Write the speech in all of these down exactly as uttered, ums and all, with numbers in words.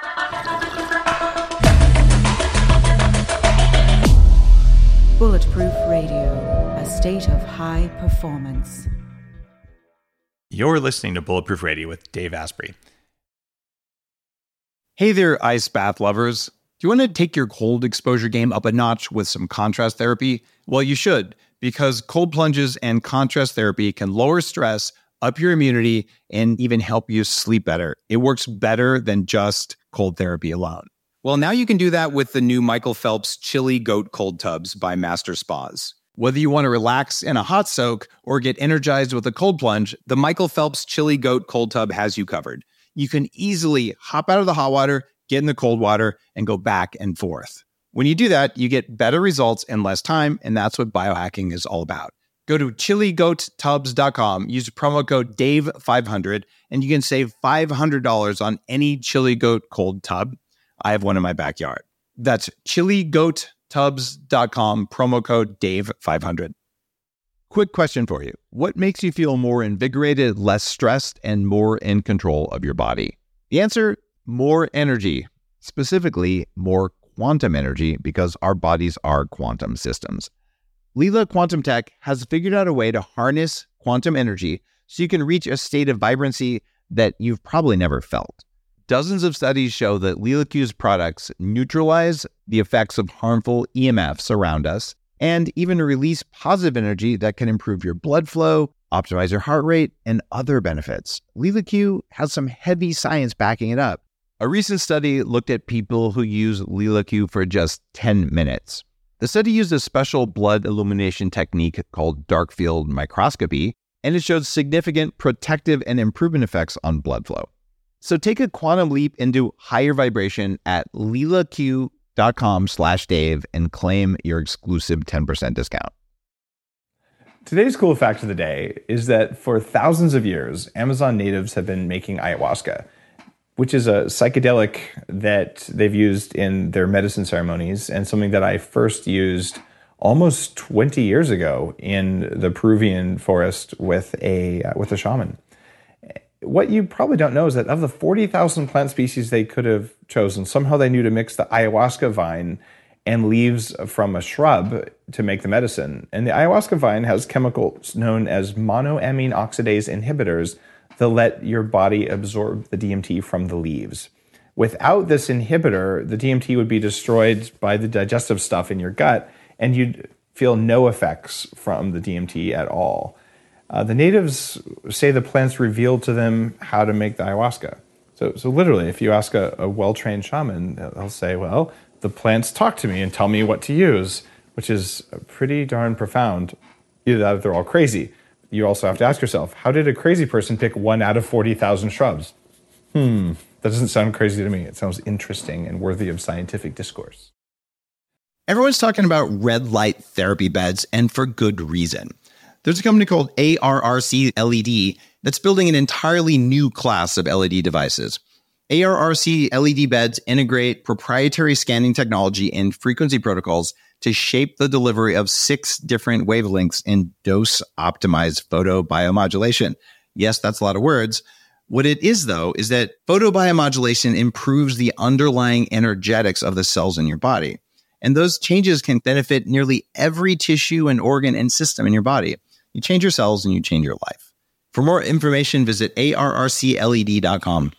Bulletproof Radio, a state of high performance. You're listening to Bulletproof Radio with Dave Asprey. Hey there, ice bath lovers. Do you want to take your cold exposure game up a notch with some contrast therapy? Well, you should, because cold plunges and contrast therapy can lower stress, up your immunity, and even help you sleep better. It works better than just cold therapy alone. Well, now you can do that with the new Michael Phelps Chili Goat Cold Tubs by Master Spas. Whether you want to relax in a hot soak or get energized with a cold plunge, the Michael Phelps Chili Goat Cold Tub has you covered. You can easily hop out of the hot water, get in the cold water, and go back and forth. When you do that, you get better results in less time, and that's what biohacking is all about. Go to chili goat tubs dot com, use promo code Dave five hundred, and you can save five hundred dollars on any Chili Goat Cold Tub. I have one in my backyard. That's chili goat tubs dot com, promo code Dave five hundred. Quick question for you. What makes you feel more invigorated, less stressed, and more in control of your body? The answer, more energy. Specifically, more quantum energy, because our bodies are quantum systems. Leela Quantum Tech has figured out a way to harness quantum energy so you can reach a state of vibrancy that you've probably never felt. Dozens of studies show that LeelaQ's products neutralize the effects of harmful E M Fs around us and even release positive energy that can improve your blood flow, optimize your heart rate, and other benefits. LeelaQ has some heavy science backing it up. A recent study looked at people who use LeelaQ for just ten minutes. The study used a special blood illumination technique called dark field microscopy, and it showed significant protective and improvement effects on blood flow. So take a quantum leap into higher vibration at leelaq dot com slash Dave and claim your exclusive ten percent discount. Today's cool fact of the day is that for thousands of years, Amazon natives have been making ayahuasca, which is a psychedelic that they've used in their medicine ceremonies, and something that I first used almost twenty years ago in the Peruvian forest with a uh, with a shaman. What you probably don't know is that of the forty thousand plant species they could have chosen, somehow they knew to mix the ayahuasca vine and leaves from a shrub to make the medicine. And the ayahuasca vine has chemicals known as monoamine oxidase inhibitors that let your body absorb the D M T from the leaves. Without this inhibitor, the D M T would be destroyed by the digestive stuff in your gut, and you'd feel no effects from the D M T at all. Uh, the natives say the plants revealed to them how to make the ayahuasca. So, so literally, if you ask a, a well-trained shaman, they'll say, well, the plants talk to me and tell me what to use, which is pretty darn profound. Either that or they're all crazy. You also have to ask yourself, how did a crazy person pick one out of forty thousand shrubs? Hmm, that doesn't sound crazy to me. It sounds interesting and worthy of scientific discourse. Everyone's talking about red light therapy beds, and for good reason. There's a company called A R R C L E D that's building an entirely new class of L E D devices. A R R C L E D beds integrate proprietary scanning technology and frequency protocols to shape the delivery of six different wavelengths in dose-optimized photobiomodulation. Yes, that's a lot of words. What it is, though, is that photobiomodulation improves the underlying energetics of the cells in your body. And those changes can benefit nearly every tissue and organ and system in your body. You change your cells and you change your life. For more information, visit A R R C L E D dot com.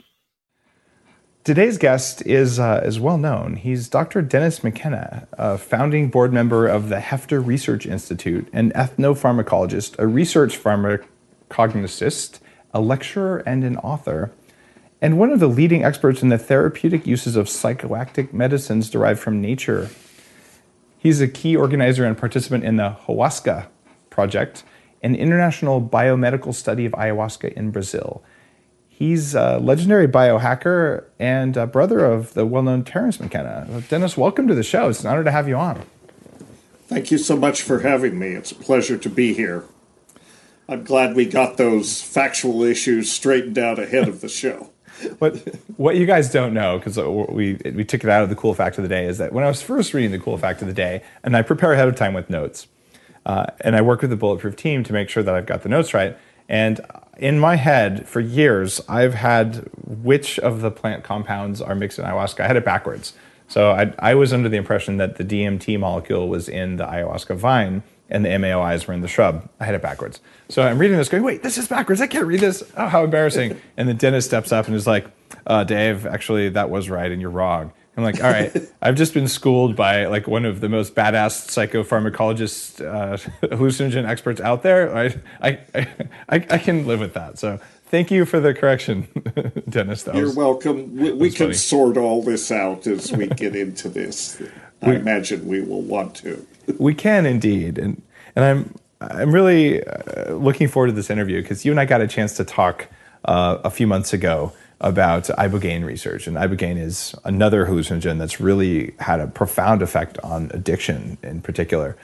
Today's guest is uh, is well known. He's Doctor Dennis McKenna, a founding board member of the Hefter Research Institute, an ethnopharmacologist, a research pharmacognosist, a lecturer, and an author, and one of the leading experts in the therapeutic uses of psychoactive medicines derived from nature. He's a key organizer and participant in the Ayahuasca Project, an international biomedical study of ayahuasca in Brazil. He's a legendary biohacker and a brother of the well-known Terence McKenna. Dennis, welcome to the show. It's an honor to have you on. Thank you so much for having me. It's a pleasure to be here. I'm glad we got those factual issues straightened out ahead of the show. What what you guys don't know, because we we took it out of the cool fact of the day, is that when I was first reading the cool fact of the day, and I prepare ahead of time with notes, uh, and I work with the Bulletproof team to make sure that I've got the notes right, and in my head, for years, I've had which of the plant compounds are mixed in ayahuasca. I had it backwards. So I, I was under the impression that the D M T molecule was in the ayahuasca vine and the M A O Is were in the shrub. I had it backwards. So I'm reading this going, wait, this is backwards. I can't read this. Oh, how embarrassing. And then Dennis steps up and is like, uh, Dave, actually, that was right and you're wrong. I'm like, all right, I've just been schooled by like one of the most badass psychopharmacologist, uh, hallucinogen experts out there. I, I, I, I can live with that. So thank you for the correction, Dennis. That You're was, welcome. We, we can funny. sort all this out as we get into this. I we, imagine we will want to. We can indeed, and and I'm I'm really uh, looking forward to this interview because you and I got a chance to talk uh, a few months ago about ibogaine research, and ibogaine is another hallucinogen that's really had a profound effect on addiction in particular.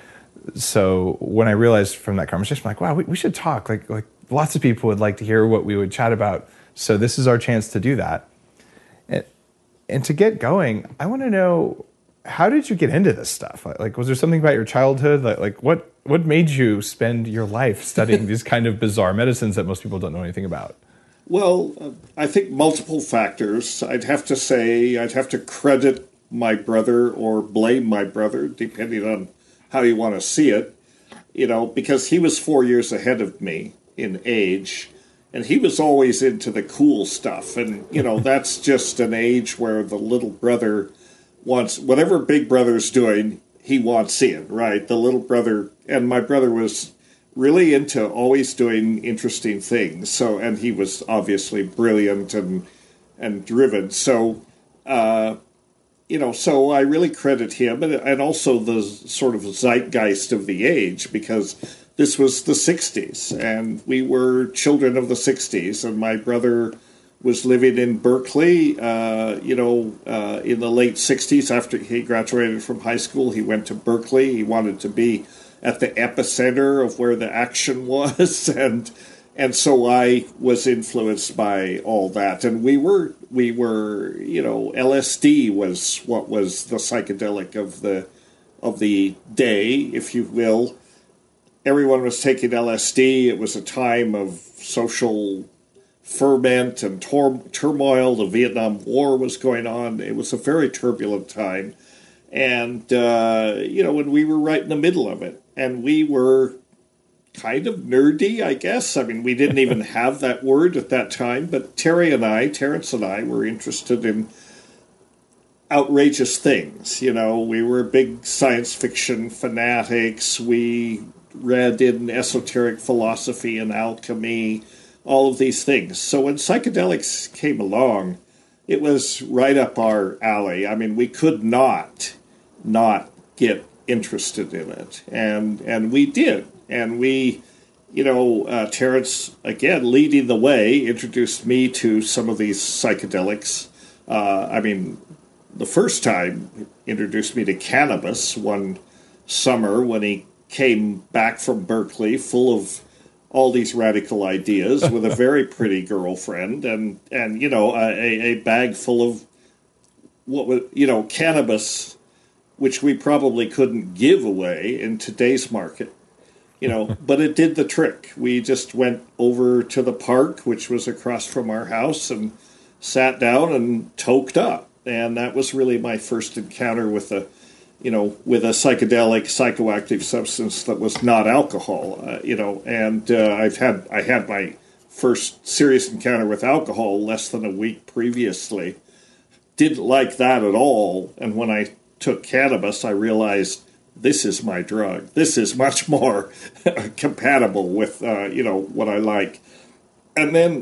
So when I realized from that conversation, I'm like, wow, we, we should talk. Like, like lots of people would like to hear what we would chat about. So this is our chance to do that. And, and to get going, I want to know, how did you get into this stuff? Like, like was there something about your childhood? Like, like what, what made you spend your life studying these kind of bizarre medicines that most people don't know anything about? Well, uh, I think multiple factors. I'd have to say, I'd have to credit my brother or blame my brother, depending on how you want to see it, you know, because he was four years ahead of me in age, and he was always into the cool stuff. And, you know, that's just an age where the little brother wants, whatever big brother's doing, he wants in, right? The little brother, and my brother was really into always doing interesting things. So, and he was obviously brilliant and and driven. So, uh, you know, so I really credit him, and, and also the sort of zeitgeist of the age, because this was the sixties, and we were children of the sixties, and my brother was living in Berkeley, uh, you know, uh, in the late sixties. After he graduated from high school, he went to Berkeley. He wanted to be at the epicenter of where the action was, and and so I was influenced by all that. And we were we were you know, L S D was what was the psychedelic of the of the day, if you will. Everyone was taking L S D. It was a time of social ferment and tor- turmoil. The Vietnam War was going on. It was a very turbulent time. And, uh, you know, and we were right in the middle of it. And we were kind of nerdy, I guess. I mean, we didn't even have that word at that time. But Terry and I, Terrence and I, were interested in outrageous things. You know, we were big science fiction fanatics. We read in esoteric philosophy and alchemy, all of these things. So when psychedelics came along, it was right up our alley. I mean, we could not not get interested in it. And and we did. And we, you know, uh, Terrence, again, leading the way, introduced me to some of these psychedelics. Uh, I mean, the first time introduced me to cannabis one summer when he came back from Berkeley full of all these radical ideas with a very pretty girlfriend and, and you know, a, a bag full of what was, you know, cannabis, which we probably couldn't give away in today's market, you know, but it did the trick. We just went over to the park, which was across from our house, and sat down and toked up. And that was really my first encounter with a you know, with a psychedelic, psychoactive substance that was not alcohol, uh, you know, and uh, I've had, I had my first serious encounter with alcohol less than a week previously. Didn't like that at all, and when I took cannabis, I realized this is my drug. This is much more compatible with, uh, you know, what I like. And then,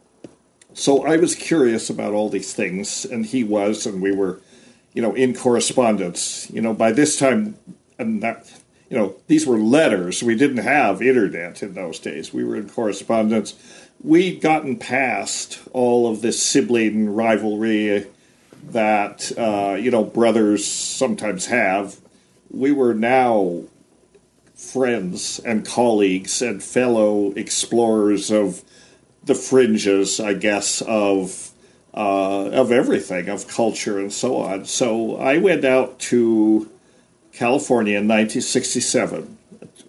so I was curious about all these things, and he was, and we were, you know, in correspondence. You know, by this time, and that, you know, these were letters. We didn't have internet in those days. We were in correspondence. We'd gotten past all of this sibling rivalry that, uh, you know, brothers sometimes have. We were now friends and colleagues and fellow explorers of the fringes, I guess, of Uh, of everything, of culture and so on. So I went out to California in nineteen sixty-seven,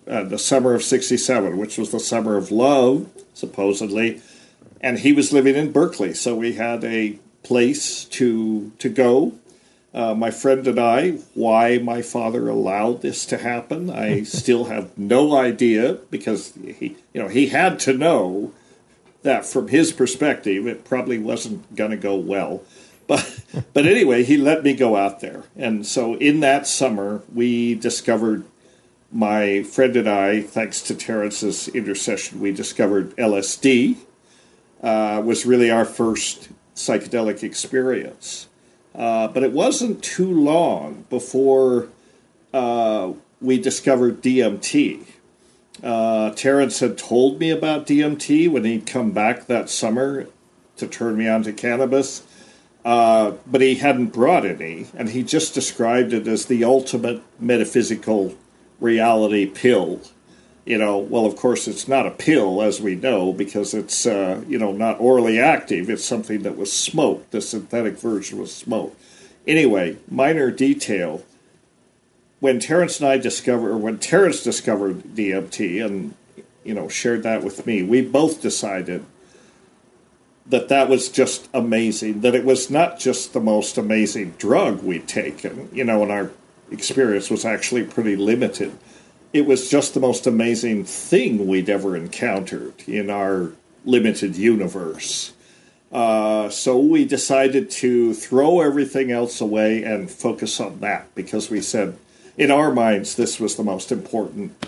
uh, the summer of sixty-seven, which was the summer of love, supposedly. And he was living in Berkeley, so we had a place to to go. Uh, my friend and I, why my father allowed this to happen, I still have no idea, because he, you know, he had to know that from his perspective, it probably wasn't going to go well. But but anyway, he let me go out there. And so in that summer, we discovered, my friend and I, thanks to Terence's intercession, we discovered L S D. Uh, was really our first psychedelic experience. Uh, but it wasn't too long before uh, we discovered D M T. Uh, Terence had told me about D M T when he'd come back that summer to turn me on to cannabis. Uh, but he hadn't brought any, and he just described it as the ultimate metaphysical reality pill. You know, well, of course, it's not a pill, as we know, because it's, uh, you know, not orally active. It's something that was smoked. The synthetic version was smoked. Anyway, minor detail. When Terence and I discovered, or when Terence discovered D M T and, you know, shared that with me, we both decided that that was just amazing, that it was not just the most amazing drug we'd taken, you know, and our experience was actually pretty limited. It was just the most amazing thing we'd ever encountered in our limited universe. Uh, so we decided to throw everything else away and focus on that, because we said, in our minds, this was the most important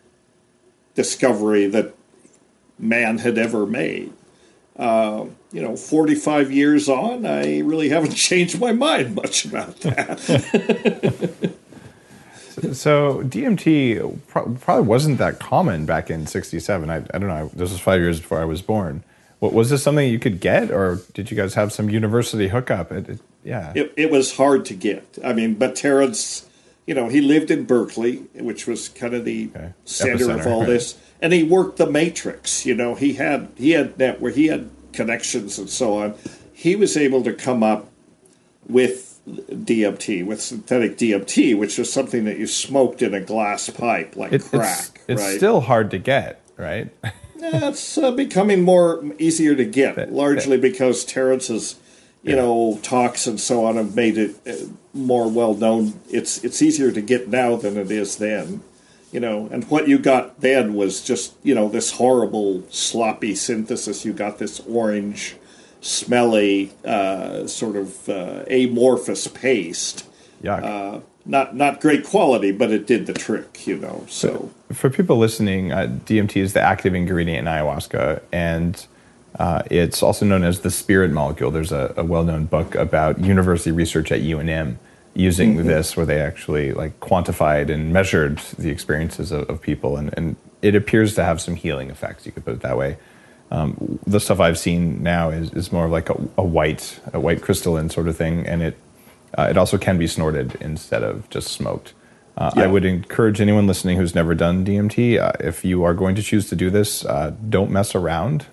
discovery that man had ever made. Uh, you know, forty-five years on, I really haven't changed my mind much about that. So D M T probably wasn't that common back in sixty-seven. I, I don't know. This was five years before I was born. What, was this something you could get, or did you guys have some university hookup? It, it, yeah. It, it was hard to get. I mean, but Terence, you know, he lived in Berkeley, which was kind of the okay. center Epicenter, of all right. this. And he worked the matrix. You know, he had he had net where he had connections and so on. He was able to come up with D M T, with synthetic D M T, which was something that you smoked in a glass pipe like It, crack. It's, it's right? still hard to get, right? Yeah, it's uh, becoming more easier to get, largely because Terence's, you yeah. know, talks and so on have made it uh, more well known. It's it's easier to get now than it is then. You know, and what you got then was just, you know, this horrible, sloppy synthesis. You got this orange, smelly, uh, sort of uh, amorphous paste. Yuck. Uh, not not great quality, but it did the trick, you know. So, so for people listening, uh, D M T is the active ingredient in ayahuasca, and uh, it's also known as the spirit molecule. There's a, a well-known book about university research at U N M using mm-hmm. this, where they actually like quantified and measured the experiences of, of people, and, and it appears to have some healing effects. You could put it that way. Um, the stuff I've seen now is, is more of like a, a white, a white crystalline sort of thing, and it uh, it also can be snorted instead of just smoked. Uh, yeah. I would encourage anyone listening who's never done D M T, uh, if you are going to choose to do this, uh, don't mess around.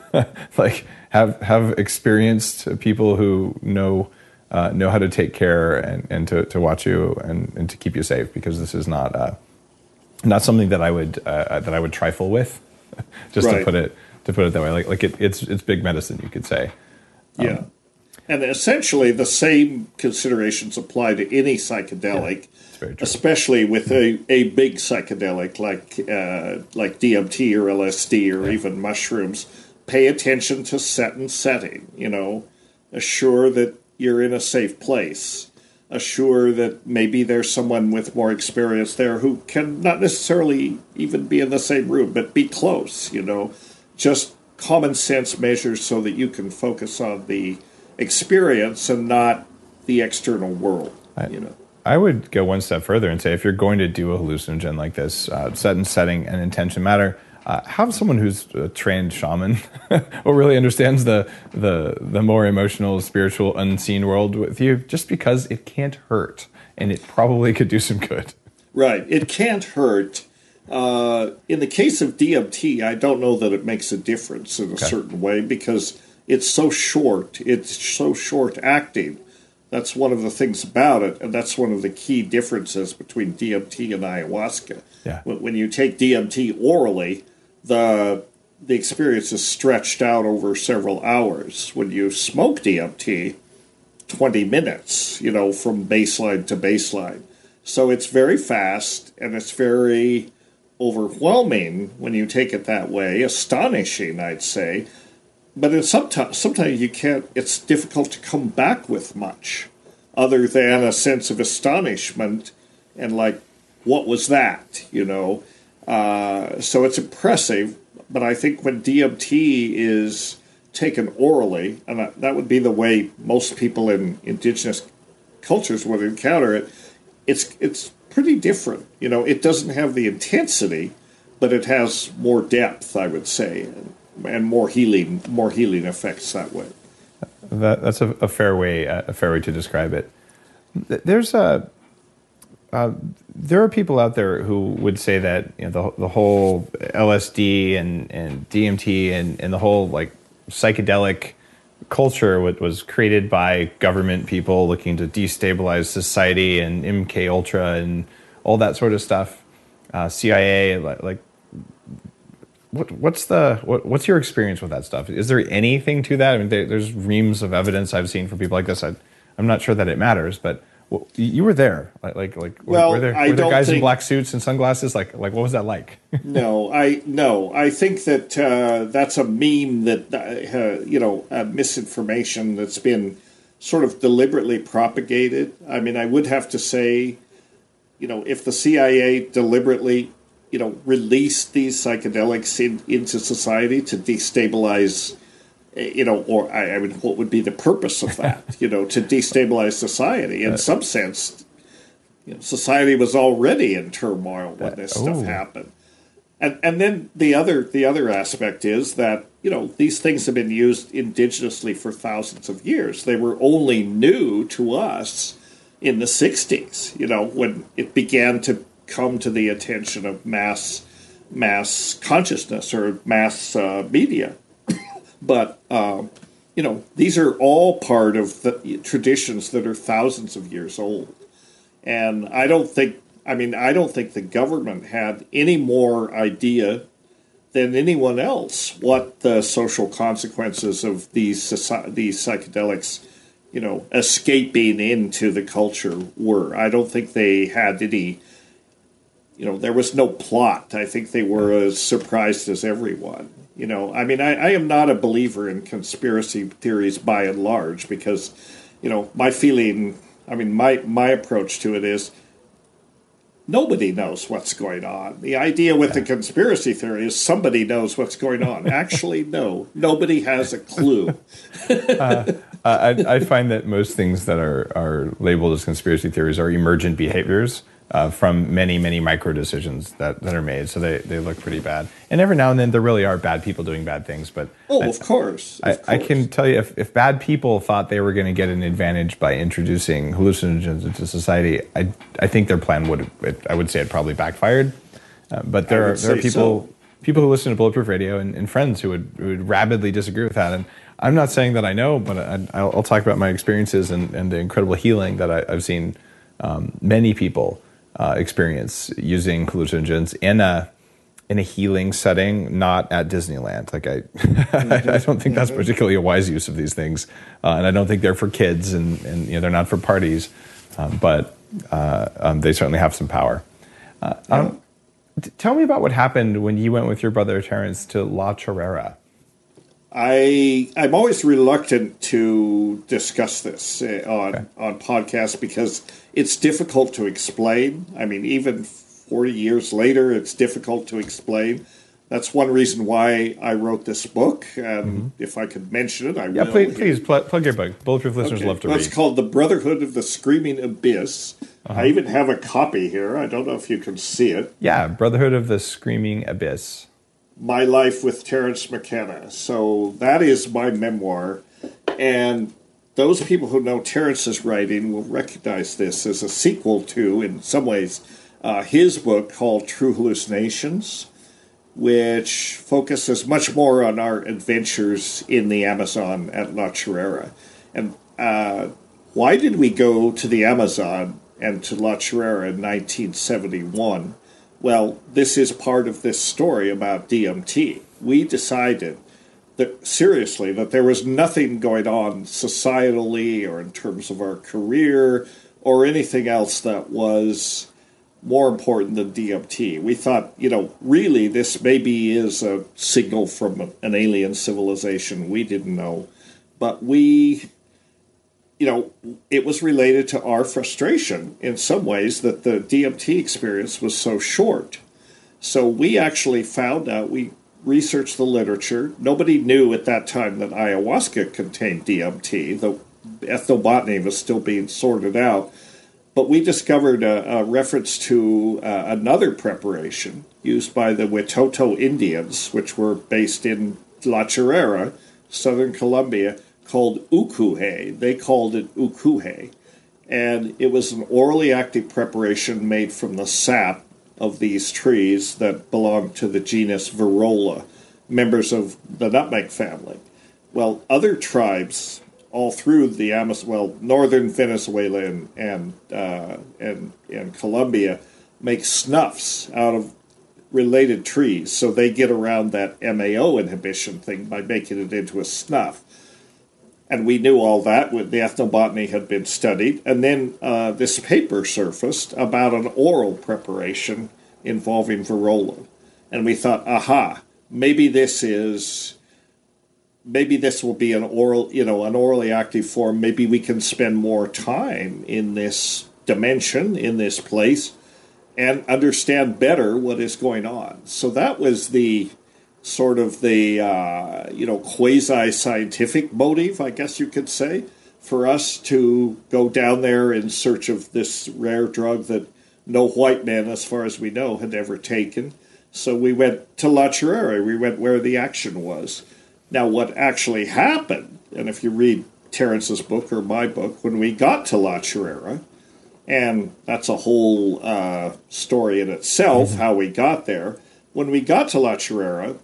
Like have have experienced people who know. Uh, know how to take care and, and to, to watch you and, and to keep you safe, because this is not uh, not something that I would uh, that I would trifle with, just right. to put it to put it that way. Like like it, it's it's big medicine, you could say. Um, yeah, and essentially the same considerations apply to any psychedelic, yeah, especially with a, a big psychedelic like uh, like D M T or L S D or yeah. even mushrooms. Pay attention to set and setting. You know, assure that you're in a safe place. Assure that maybe there's someone with more experience there who can not necessarily even be in the same room, but be close, you know. Just common sense measures so that you can focus on the experience and not the external world, I, you know. I would go one step further and say, if you're going to do a hallucinogen like this, uh, set and setting and intention matter. Uh, have someone who's a trained shaman or really understands the, the the more emotional, spiritual, unseen world with you, just because it can't hurt, and it probably could do some good. Right. It can't hurt. Uh, in the case of D M T, I don't know that it makes a difference in a okay. certain way, because it's so short, it's so short acting, That's one of the things about it, and that's one of the key differences between D M T and ayahuasca. Yeah. When you take D M T orally, the the experience is stretched out over several hours. When you smoke D M T, twenty minutes, you know, from baseline to baseline. So it's very fast, and it's very overwhelming when you take it that way. Astonishing, I'd say. But it's sometimes, sometimes you can't, it's difficult to come back with much other than a sense of astonishment and like, what was that, you know? Uh, so it's impressive, but I think when D M T is taken orally, and that, that would be the way most people in indigenous cultures would encounter it, it's it's pretty different. You know, it doesn't have the intensity, but it has more depth, I would say, and, and more healing, more healing effects that way. That, that's a, a fair way, a fair way to describe it. There's a, uh, there are people out there who would say that, you know, the the whole L S D and, and D M T and, and the whole like psychedelic culture was created by government people looking to destabilize society, and M K Ultra and all that sort of stuff, uh, C I A. Like, like what, what's the what, what's your experience with that stuff? Is there anything to that? I mean, there, there's reams of evidence I've seen from people like this. I, I'm not sure that it matters, but well, you were there. Like, like, like well, were there, I were there don't guys think, in black suits and sunglasses? Like, like what was that like? no, I no, I think that uh, that's a meme that uh, you know, uh, misinformation that's been sort of deliberately propagated. I mean, I would have to say, you know, if the C I A deliberately, you know, released these psychedelics in, into society to destabilize, you know, or I, I mean, what would be the purpose of that? You know, to destabilize society. In some sense, you know, society was already in turmoil when this stuff oh. happened. And and then the other the other aspect is that, you know, these things have been used indigenously for thousands of years. They were only new to us in the sixties, you know, when it began to come to the attention of mass mass consciousness or mass uh, media. But, um, you know, these are all part of the traditions that are thousands of years old. And I don't think, I mean, I don't think the government had any more idea than anyone else what the social consequences of these soci- these psychedelics, you know, escaping into the culture were. I don't think they had any, you know, there was no plot. I think they were as surprised as everyone. You know, I mean, I, I am not a believer in conspiracy theories by and large because, you know, my feeling, I mean, my, my approach to it is nobody knows what's going on. The idea with the conspiracy theory is somebody knows what's going on. Actually, no, nobody has a clue. uh, I, I find that most things that are, are labeled as conspiracy theories are emergent behaviors Uh, from many, many micro decisions that, that are made. So they, they look pretty bad. And every now and then there really are bad people doing bad things. But oh, I, of course. Of I, course. I can tell you, if, if bad people thought they were going to get an advantage by introducing hallucinogens into society, I, I think their plan would, it, I would say it probably backfired. Uh, but there are, there are people, so. people who listen to Bulletproof Radio and, and friends who would, who would rabidly disagree with that. And I'm not saying that I know, but I, I'll, I'll talk about my experiences and, and the incredible healing that I, I've seen um, many people Uh, experience using hallucinogens in a in a healing setting, not at Disneyland. Like I, mm-hmm. I don't think that's particularly a wise use of these things, uh, and I don't think they're for kids, and, and you know they're not for parties, um, but uh, um, they certainly have some power. Uh, yeah. um, t- tell me about what happened when you went with your brother Terrence to La Chorrera. I I'm always reluctant to discuss this uh, on okay. on podcasts because it's difficult to explain. I mean, even forty years later, it's difficult to explain. That's one reason why I wrote this book. And mm-hmm. if I could mention it, I yeah, will. Please, please plug, plug your book. Bulletproof listeners okay. love to well, read. It's called The Brotherhood of the Screaming Abyss. Uh-huh. I even have a copy here. I don't know if you can see it. Yeah, Brotherhood of the Screaming Abyss. My Life with Terence McKenna. So that is my memoir. And those people who know Terence's writing will recognize this as a sequel to, in some ways, uh, his book called True Hallucinations, which focuses much more on our adventures in the Amazon at La Chorrera. And uh, why did we go to the Amazon and to La Chorrera in nineteen seventy-one? Well, this is part of this story about D M T. We decided that, seriously, that there was nothing going on societally or in terms of our career or anything else that was more important than D M T. We thought, you know, really this maybe is a signal from an alien civilization. We didn't know. But we, you know, it was related to our frustration in some ways that the D M T experience was so short. So we actually found out, we researched the literature. Nobody knew at that time that ayahuasca contained D M T. The ethnobotany was still being sorted out. But we discovered a, a reference to uh, another preparation used by the Witoto Indians, which were based in La Chorrera, southern Colombia, called ukuhe. They called it ukuhe. And it was an orally active preparation made from the sap of these trees that belonged to the genus Virola, members of the nutmeg family. Well, other tribes all through the Amazon, well, northern Venezuela and and, uh, and and Colombia make snuffs out of related trees, so they get around that M A O inhibition thing by making it into a snuff. And we knew all that. The ethnobotany had been studied, and then uh, this paper surfaced about an oral preparation involving Virola, and we thought, aha, maybe this is. Maybe this will be an oral, you know, an orally active form. Maybe we can spend more time in this dimension, in this place, and understand better what is going on. So that was the sort of the, uh, you know, quasi-scientific motive, I guess you could say, for us to go down there in search of this rare drug that no white man, as far as we know, had ever taken. So we went to La Chorrera. We went where the action was. Now, what actually happened, and if you read Terence's book or my book, when we got to La Chorrera, and that's a whole uh, story in itself, mm-hmm. how we got there. When we got to La Chorrera,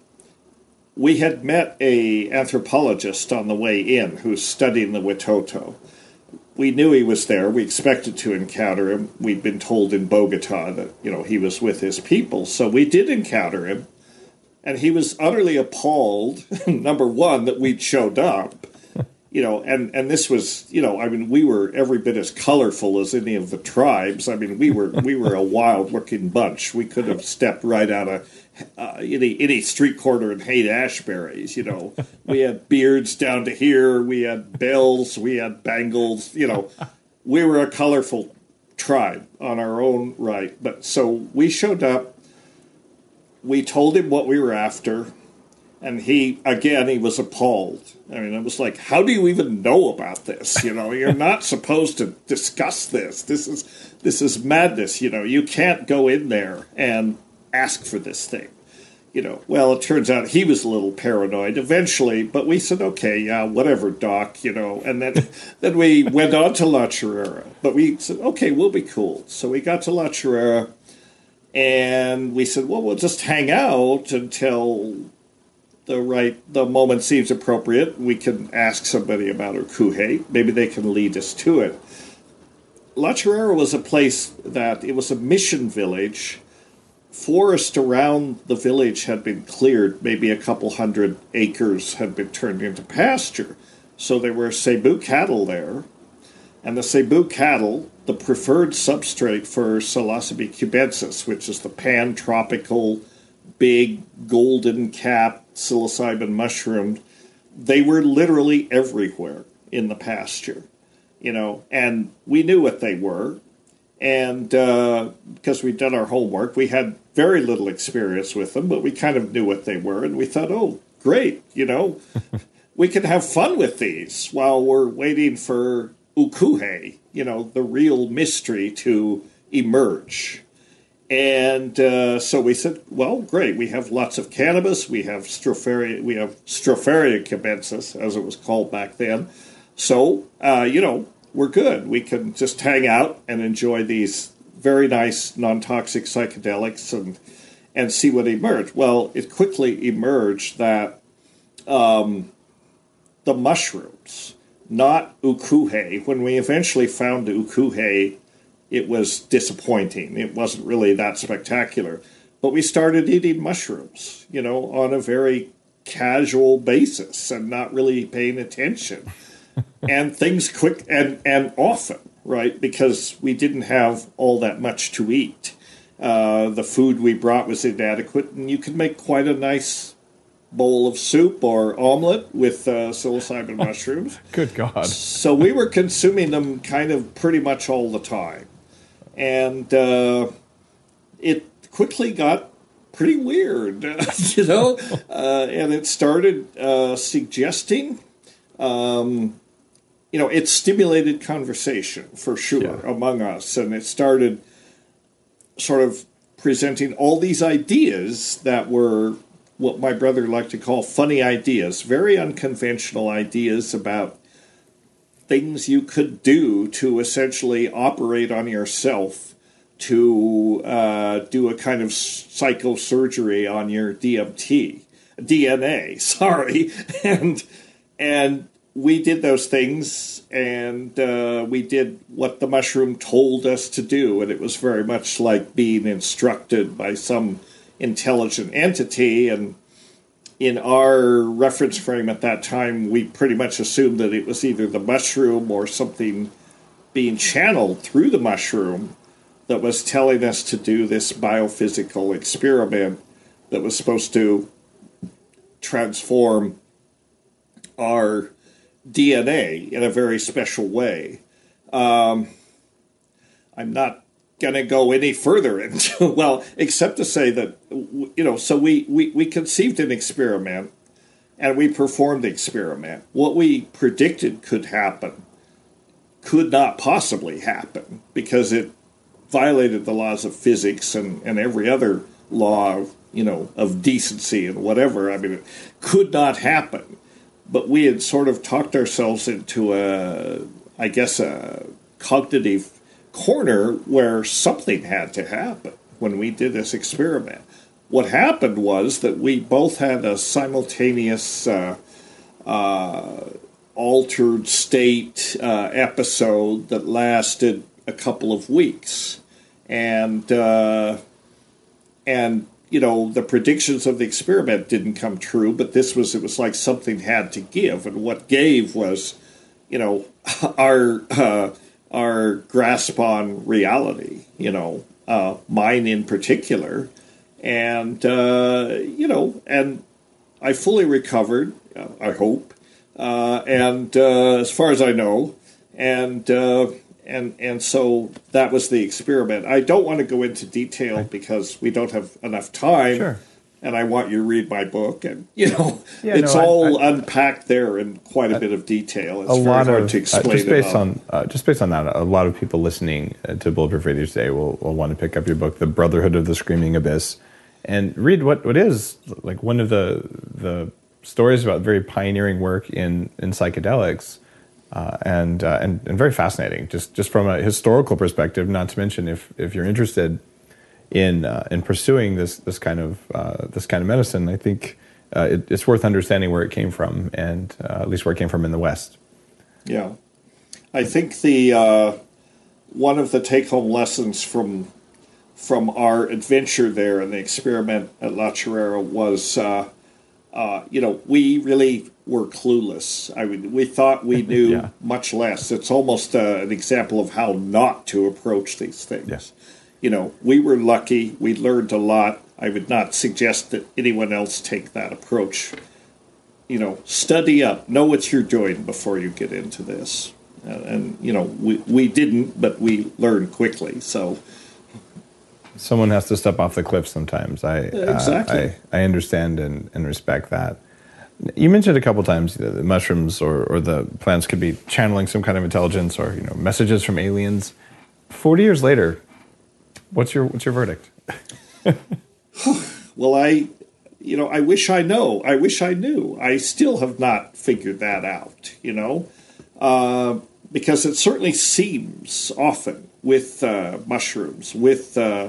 we had met a anthropologist on the way in who's studying the Witoto. We knew he was there. We expected to encounter him. We'd been told in Bogota that, you know, he was with his people. So we did encounter him. And he was utterly appalled, number one, that we'd showed up, you know, and, and this was, you know, I mean, we were every bit as colorful as any of the tribes. I mean, we were we were a wild-looking bunch. We could have stepped right out of uh, any any street corner in Haight-Ashbury's, you know. We had beards down to here. We had bells. We had bangles, you know. We were a colorful tribe on our own right. But so we showed up. We told him what we were after, and he, again, he was appalled. I mean, it was like, how do you even know about this? You know, you're not supposed to discuss this. This is this is madness, you know. You can't go in there and ask for this thing. You know, well, it turns out he was a little paranoid eventually, but we said, okay, yeah, whatever, Doc, you know. And then, then we went on to La Chorrera. But we said, okay, we'll be cool. So we got to La Chorrera. And we said, well, we'll just hang out until the right the moment seems appropriate. We can ask somebody about ukuhe. Maybe they can lead us to it. La Chorrera was a place that, it was a mission village. Forest around the village had been cleared. Maybe a couple hundred acres had been turned into pasture. So there were Cebu cattle there. And the Cebu cattle, the preferred substrate for Psilocybe cubensis, which is the pan-tropical, big, golden-capped psilocybin mushroom, they were literally everywhere in the pasture, you know, and we knew what they were. And uh, because we'd done our homework, we had very little experience with them, but we kind of knew what they were, and we thought, oh, great, you know, we can have fun with these while we're waiting for ukuhe, you know, the real mystery to emerge. And uh, so we said, well, great, we have lots of cannabis, we have Stropharia, we have Stropharia cubensis, as it was called back then. So, uh, you know, we're good. We can just hang out and enjoy these very nice non-toxic psychedelics and and see what emerged. Well, it quickly emerged that um, the mushrooms, not ukuhe. When we eventually found ukuhe, it was disappointing. It wasn't really that spectacular. But we started eating mushrooms, you know, on a very casual basis and not really paying attention. And things quick and, and often, right? Because we didn't have all that much to eat. Uh, the food we brought was inadequate, and you could make quite a nice bowl of soup or omelet with uh, psilocybin mushrooms. Good God. So we were consuming them kind of pretty much all the time. And uh, it quickly got pretty weird, you know? Uh, and it started uh, suggesting, um, you know, it stimulated conversation for sure yeah. among us. And it started sort of presenting all these ideas that were what my brother liked to call funny ideas, very unconventional ideas about things you could do to essentially operate on yourself, to uh, do a kind of psychosurgery on your D M T, D N A, sorry. And and we did those things, and uh, we did what the mushroom told us to do, and it was very much like being instructed by some intelligent entity. And in our reference frame at that time, we pretty much assumed that it was either the mushroom or something being channeled through the mushroom that was telling us to do this biophysical experiment that was supposed to transform our D N A in a very special way. Um, I'm not going to go any further into, well, except to say that, you know, so we, we, we conceived an experiment and we performed the experiment. What we predicted could happen could not possibly happen because it violated the laws of physics and, and every other law, of, you know, of decency and whatever. I mean, it could not happen. But we had sort of talked ourselves into a, I guess, a cognitive corner where something had to happen when we did this experiment. What happened was that we both had a simultaneous uh, uh, altered state uh, episode that lasted a couple of weeks. And, uh, and you know, the predictions of the experiment didn't come true, but this was, it was like something had to give. And what gave was, you know, our uh, our grasp on reality, you know, uh, mine in particular. And, uh, you know, and I fully recovered, uh, I hope, uh, and uh, as far as I know, and uh, and and so that was the experiment. I don't want to go into detail because we don't have enough time. Sure. And I want you to read my book, and you know yeah, it's no, all I, I, unpacked there in quite a I, bit of detail. It's a very lot hard of, to explain. Uh, just based it on uh, just based on that, a lot of people listening to Bulletproof Radio today will, will want to pick up your book, The Brotherhood of the Screaming Abyss, and read what, what is like one of the the stories about very pioneering work in in psychedelics, uh, and, uh, and and very fascinating. Just just from a historical perspective, not to mention if if you're interested in uh, in pursuing this this kind of uh, this kind of medicine, I think uh, it, it's worth understanding where it came from, and uh, at least where it came from in the West. Yeah, I think the uh, one of the take-home lessons from from our adventure there and the experiment at La Chorrera was, uh, uh, you know, we really were clueless. I mean, we thought we knew yeah. much less. It's almost uh, an example of how not to approach these things. Yes. You know, we were lucky. We learned a lot. I would not suggest that anyone else take that approach. You know, study up. Know what you're doing before you get into this. And, and you know, we, we didn't, but we learned quickly. So someone has to step off the cliff sometimes. I exactly. Uh, I, I understand and, and respect that. You mentioned a couple times the, the mushrooms or, or the plants could be channeling some kind of intelligence or, you know, messages from aliens. Forty years later, What's your what's your verdict? Well, I, you know, I wish I know. I wish I knew. I still have not figured that out, you know, uh, because it certainly seems often with uh, mushrooms, with uh,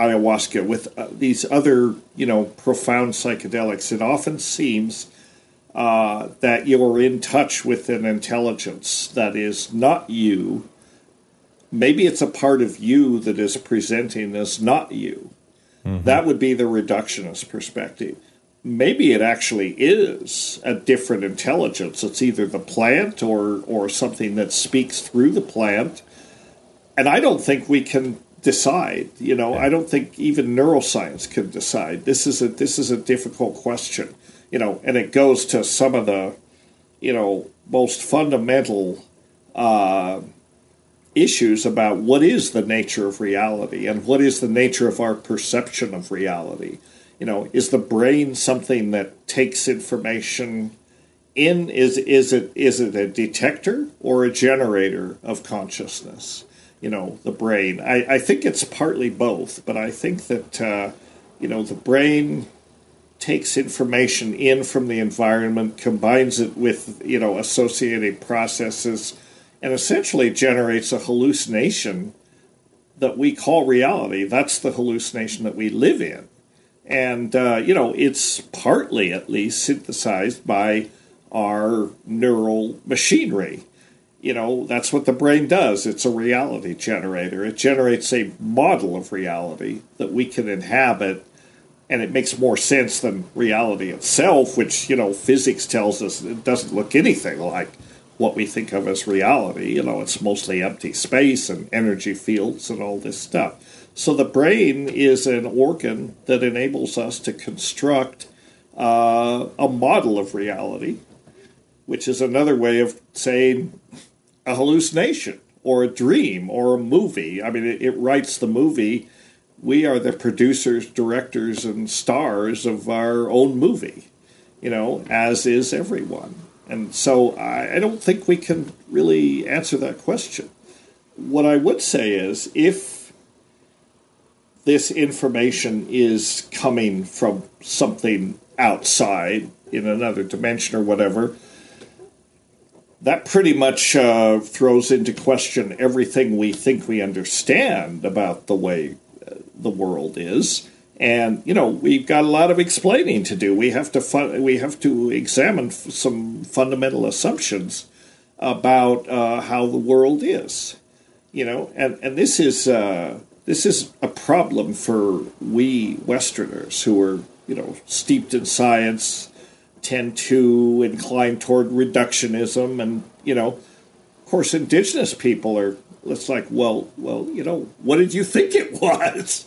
ayahuasca, with uh, these other, you know, profound psychedelics, it often seems uh, that you're in touch with an intelligence that is not you. Maybe it's a part of you that is presenting as not you. Mm-hmm. That would be the reductionist perspective. Maybe it actually is a different intelligence. It's either the plant or or something that speaks through the plant. And I don't think we can decide. You know, I don't think even neuroscience can decide. This is a this is a difficult question. You know, and it goes to some of the, you know, most fundamental uh, issues about what is the nature of reality and what is the nature of our perception of reality. You know, is the brain something that takes information in? Is is it is it a detector or a generator of consciousness? You know, the brain. I, I think it's partly both, but I think that, uh, you know, the brain takes information in from the environment, combines it with, you know, associated processes, and essentially generates a hallucination that we call reality. That's the hallucination that we live in. And, uh, you know, it's partly, at least, synthesized by our neural machinery. You know, that's what the brain does. It's a reality generator. It generates a model of reality that we can inhabit, and it makes more sense than reality itself, which, you know, physics tells us it doesn't look anything like what we think of as reality. You know, it's mostly empty space and energy fields and all this stuff. So the brain is an organ that enables us to construct uh, a model of reality, which is another way of saying a hallucination or a dream or a movie. I mean, it, it writes the movie. We are the producers, directors, and stars of our own movie, you know, as is everyone. And so I, I don't think we can really answer that question. What I would say is, if this information is coming from something outside in another dimension or whatever, that pretty much uh, throws into question everything we think we understand about the way uh, the world is. And, you know, we've got a lot of explaining to do. We have to fun- we have to examine f- some fundamental assumptions about uh, how the world is. You know, and, and this is uh, this is a problem for we Westerners who are, you know, steeped in science, tend to incline toward reductionism, and, you know, of course, indigenous people are. It's like, well, well, you know, what did you think it was?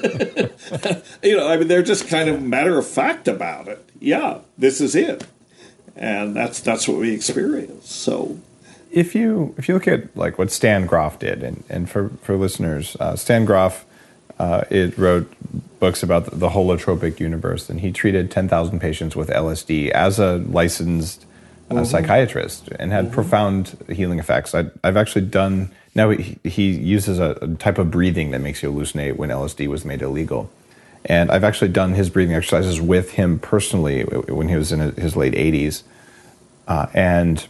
You know, I mean, they're just kind of matter of fact about it. Yeah, this is it, and that's that's what we experience. So, if you if you look at like what Stan Grof did, and, and for for listeners, uh, Stan Grof, uh, it wrote books about the, the holotropic universe, and he treated ten thousand patients with L S D as a licensed uh, mm-hmm. psychiatrist, and had mm-hmm. profound healing effects. I, I've actually done. Now, he, he uses a, a type of breathing that makes you hallucinate when L S D was made illegal. And I've actually done his breathing exercises with him personally when he was in his late eighties. Uh, and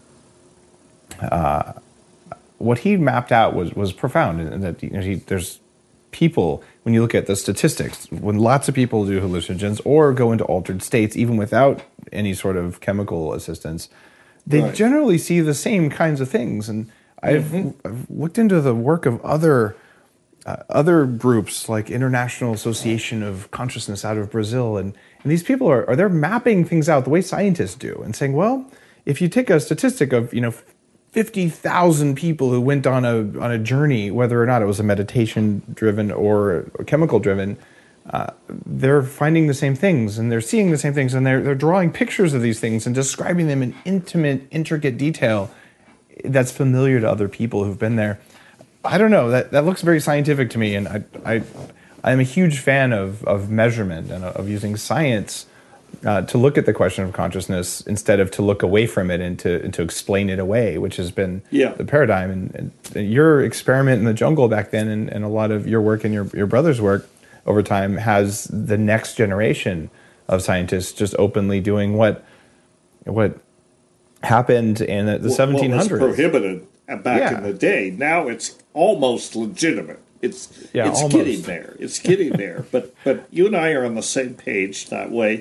uh, what he mapped out was, was profound. And that, you know, he, there's people, when you look at the statistics, when lots of people do hallucinogens or go into altered states, even without any sort of chemical assistance, they right. generally see the same kinds of things. And I've, mm-hmm. I've looked into the work of other uh, other groups like International Association of Consciousness out of Brazil, and, and these people are, are they're mapping things out the way scientists do, and saying, well, if you take a statistic of you know fifty thousand people who went on a on a journey, whether or not it was a meditation driven or chemical driven, uh, they're finding the same things, and they're seeing the same things, and they're they're drawing pictures of these things and describing them in intimate, intricate detail that's familiar to other people who've been there. I don't know, that, that looks very scientific to me, and I I I'm a huge fan of, of measurement and of using science uh, to look at the question of consciousness instead of to look away from it and to, and to explain it away, which has been yeah. the paradigm. And, and your experiment in the jungle back then, and, and a lot of your work and your, your brother's work over time has the next generation of scientists just openly doing what what happened in the, the what, seventeen hundreds. What was prohibited back yeah. in the day. Now it's almost legitimate. It's yeah, it's almost. getting there. It's getting there. But but you and I are on the same page that way.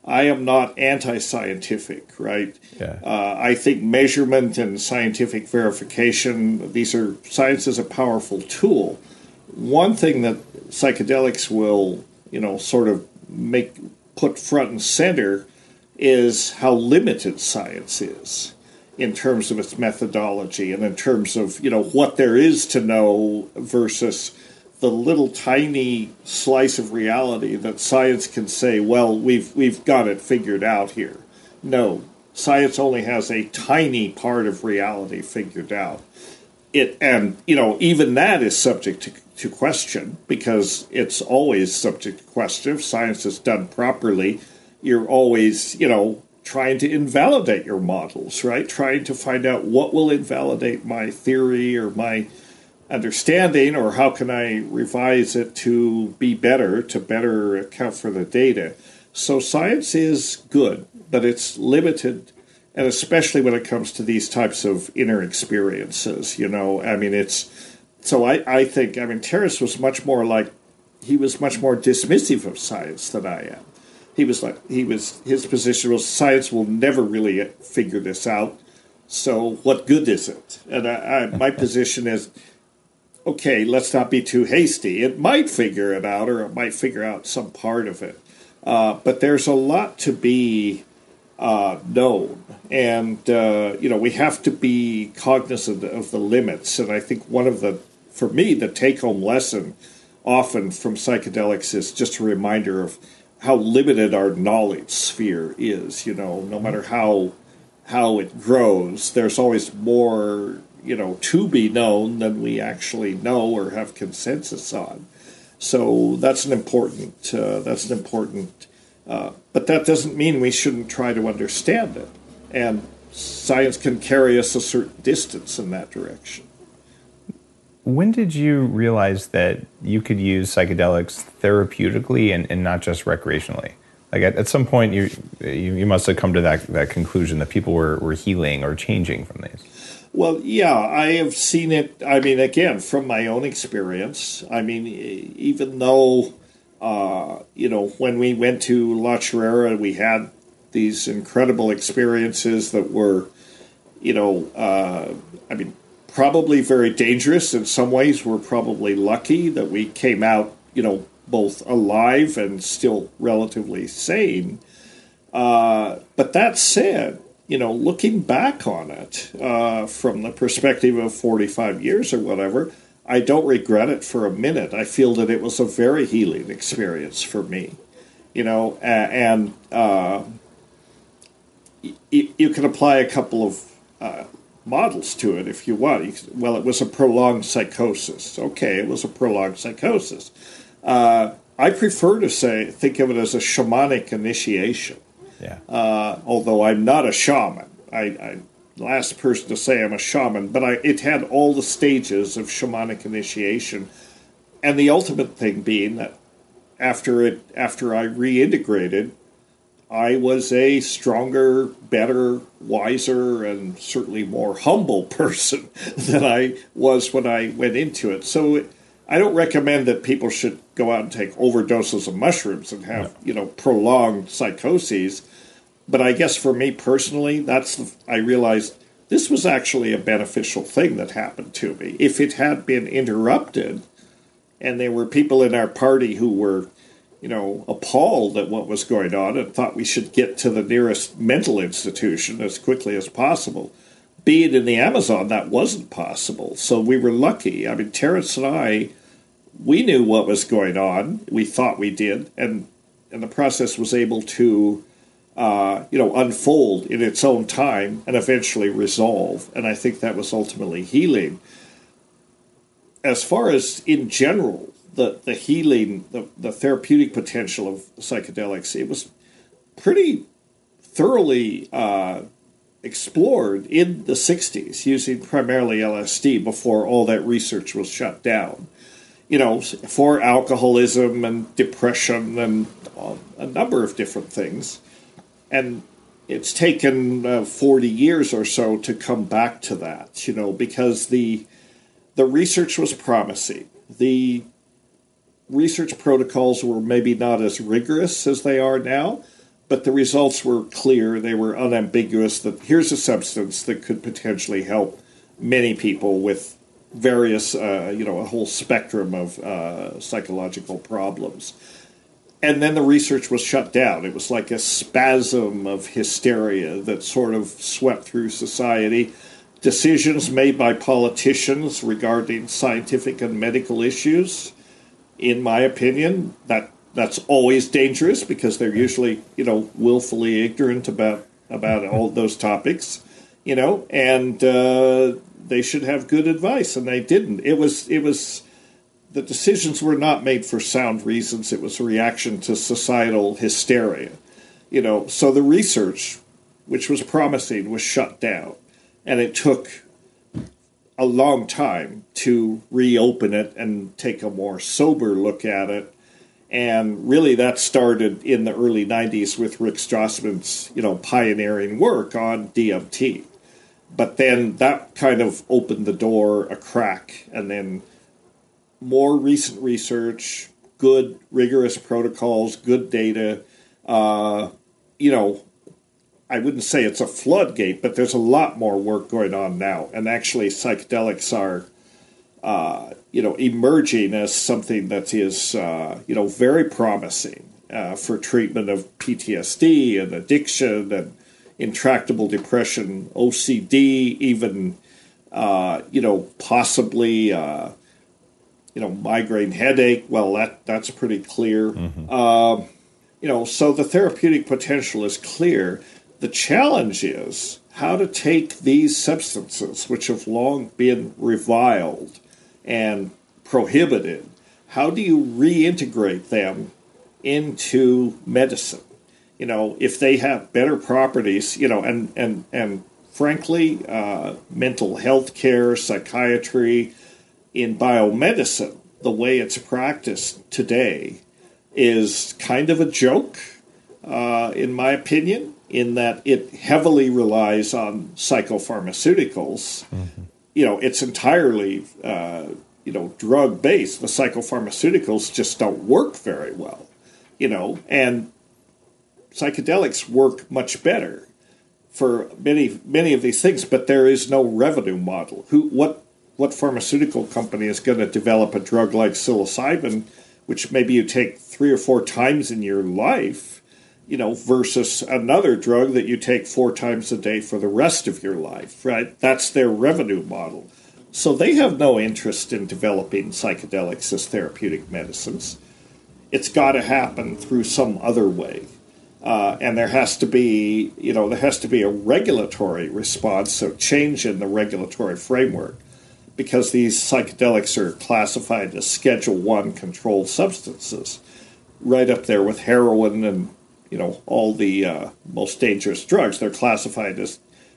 I am not anti-scientific, right? Yeah. Uh, I think measurement and scientific verification, these are, science is a powerful tool. One thing that psychedelics will, you know, sort of make, put front and center is how limited science is in terms of its methodology and in terms of, you know, what there is to know versus the little tiny slice of reality that science can say, well, we've we've got it figured out here. No, science only has a tiny part of reality figured out. It and you know even that is subject to, to question because it's always subject to question. If science is done properly, you're always you know trying to invalidate your models, right? Trying to find out what will invalidate my theory or my understanding, or how can I revise it to be better, to better account for the data. So science is good, but it's limited, and especially when it comes to these types of inner experiences, you know, I mean, it's, so I, I think, I mean, Terence was much more like, he was much more dismissive of science than I am. He was like, he was, his position was science will never really figure this out, so what good is it? And I, I, my position is, okay, let's not be too hasty. It might figure it out, or it might figure out some part of it. Uh, but there's a lot to be uh, known. And, uh, you know, we have to be cognizant of the limits. And I think one of the, for me, the take-home lesson often from psychedelics is just a reminder of how limited our knowledge sphere is. You know, no matter how how it grows, there's always more you know, to be known than we actually know or have consensus on. So that's an important, uh, that's an important, uh, but that doesn't mean we shouldn't try to understand it. And science can carry us a certain distance in that direction. When did you realize that you could use psychedelics therapeutically and, and not just recreationally? Like at, at some point, you, you you must have come to that that conclusion that people were, were healing or changing from these. Well, yeah, I have seen it, I mean, again, from my own experience. I mean, even though, uh, you know, when we went to La Chorrera, we had these incredible experiences that were, you know, uh, I mean, probably very dangerous. In some ways, we're probably lucky that we came out, you know, both alive and still relatively sane. Uh, but that said, you know, looking back on it uh, from the perspective of forty-five years or whatever, I don't regret it for a minute. I feel that it was a very healing experience for me, you know, and uh, you, you can apply a couple of uh, models to it if you want. You can, well, it was a prolonged psychosis. Okay, it was a prolonged psychosis. Uh, I prefer to say, think of it as a shamanic initiation. Yeah. Uh, although I'm not a shaman. I, I'm the last person to say I'm a shaman, but I, it had all the stages of shamanic initiation. And the ultimate thing being that after it, after I reintegrated, I was a stronger, better, wiser, and certainly more humble person than I was when I went into it. So it, I don't recommend that people should go out and take overdoses of mushrooms and have, you know, prolonged psychoses. But I guess for me personally, that's the, I realized this was actually a beneficial thing that happened to me. If it had been interrupted, and there were people in our party who were, you know, appalled at what was going on and thought we should get to the nearest mental institution as quickly as possible. Being in the Amazon, that wasn't possible. So we were lucky. I mean, Terence and I, we knew what was going on. We thought we did. And, and the process was able to, uh, you know, unfold in its own time and eventually resolve. And I think that was ultimately healing. As far as in general, the, the healing, the, the therapeutic potential of psychedelics, it was pretty thoroughly uh, explored in the sixties using primarily L S D before all that research was shut down. You know, for alcoholism and depression and a number of different things. And it's taken uh, forty years or so to come back to that, you know, because the the research was promising. The research protocols were maybe not as rigorous as they are now, but the results were clear. They were unambiguous that here's a substance that could potentially help many people with various, uh, you know, a whole spectrum of uh, psychological problems. And then the research was shut down. It was like a spasm of hysteria that sort of swept through society. Decisions made by politicians regarding scientific and medical issues, in my opinion, that that's always dangerous because they're usually, you know, willfully ignorant about about all those topics, you know, and uh, they should have good advice, and they didn't. It was it was the decisions were not made for sound reasons. It was a reaction to societal hysteria, you know. So the research, which was promising, was shut down, and it took a long time to reopen it and take a more sober look at it. And really that started in the early nineties with Rick Strassman's, you know, pioneering work on D M T. But then that kind of opened the door a crack, and then more recent research, good rigorous protocols, good data, uh, you know, I wouldn't say it's a floodgate, but there's a lot more work going on now. And actually psychedelics are, uh, you know, emerging as something that is, uh, you know, very promising uh, for treatment of P T S D and addiction and intractable depression, O C D, even, uh, you know, possibly, uh, you know, migraine headache. Well, that that's pretty clear. Mm-hmm. Uh, you know, so the therapeutic potential is clear. The challenge is how to take these substances, which have long been reviled and prohibited, how do you reintegrate them into medicine? You know, if they have better properties, you know, and, and, and frankly, uh, mental health care, psychiatry, in biomedicine, the way it's practiced today is kind of a joke, uh, in my opinion, in that it heavily relies on psychopharmaceuticals. Mm-hmm. You know, it's entirely, uh, you know, drug-based. The psychopharmaceuticals just don't work very well, you know, and psychedelics work much better for many, many of these things, but there is no revenue model. Who, what, what pharmaceutical company is going to develop a drug like psilocybin, which maybe you take three or four times in your life, you know, versus another drug that you take four times a day for the rest of your life, right? That's their revenue model. So they have no interest in developing psychedelics as therapeutic medicines. It's got to happen through some other way. Uh, and there has to be, you know, there has to be a regulatory response, so change in the regulatory framework, because these psychedelics are classified as Schedule One controlled substances, right up there with heroin and, you know, all the uh, most dangerous drugs. They're classified as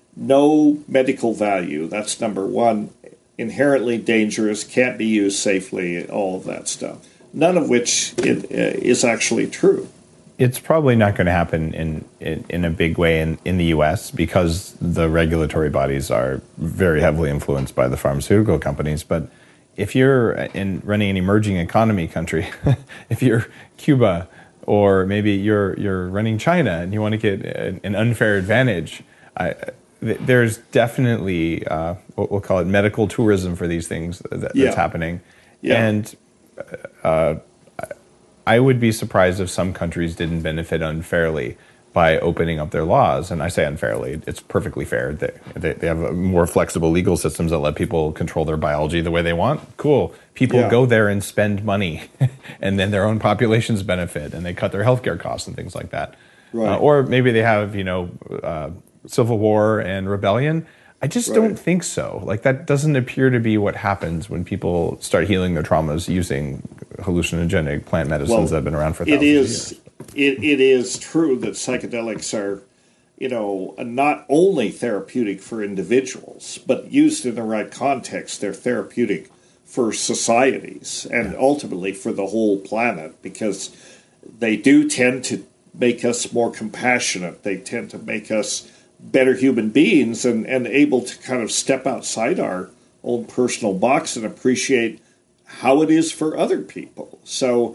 no medical value. That's number one. Inherently dangerous, can't be used safely, all of that stuff. None of which it, uh, is actually true. It's probably not going to happen in, in, in a big way in, in the U S because the regulatory bodies are very heavily influenced by the pharmaceutical companies. But if you're in running an emerging economy country, if you're Cuba, or maybe you're you're running China and you want to get an unfair advantage, I, th- there's definitely, uh, what we'll call it, medical tourism for these things that, that's yeah. happening. Yeah. And uh, I would be surprised if some countries didn't benefit unfairly by opening up their laws. And I say unfairly, it's perfectly fair. They, they, they have a more flexible legal systems that let people control their biology the way they want. Cool. People yeah. go there and spend money, and then their own populations benefit, and they cut their healthcare costs and things like that. Right. Uh, or maybe they have, you know, uh, civil war and rebellion. I just right. don't think so. Like, that doesn't appear to be what happens when people start healing their traumas using hallucinogenic plant medicines well, that have been around for thousands it is, of years. It, it is true that psychedelics are, you know, not only therapeutic for individuals, but used in the right context, they're therapeutic for societies and yeah. ultimately for the whole planet, because they do tend to make us more compassionate. They tend to make us better human beings and, and able to kind of step outside our own personal box and appreciate how it is for other people. So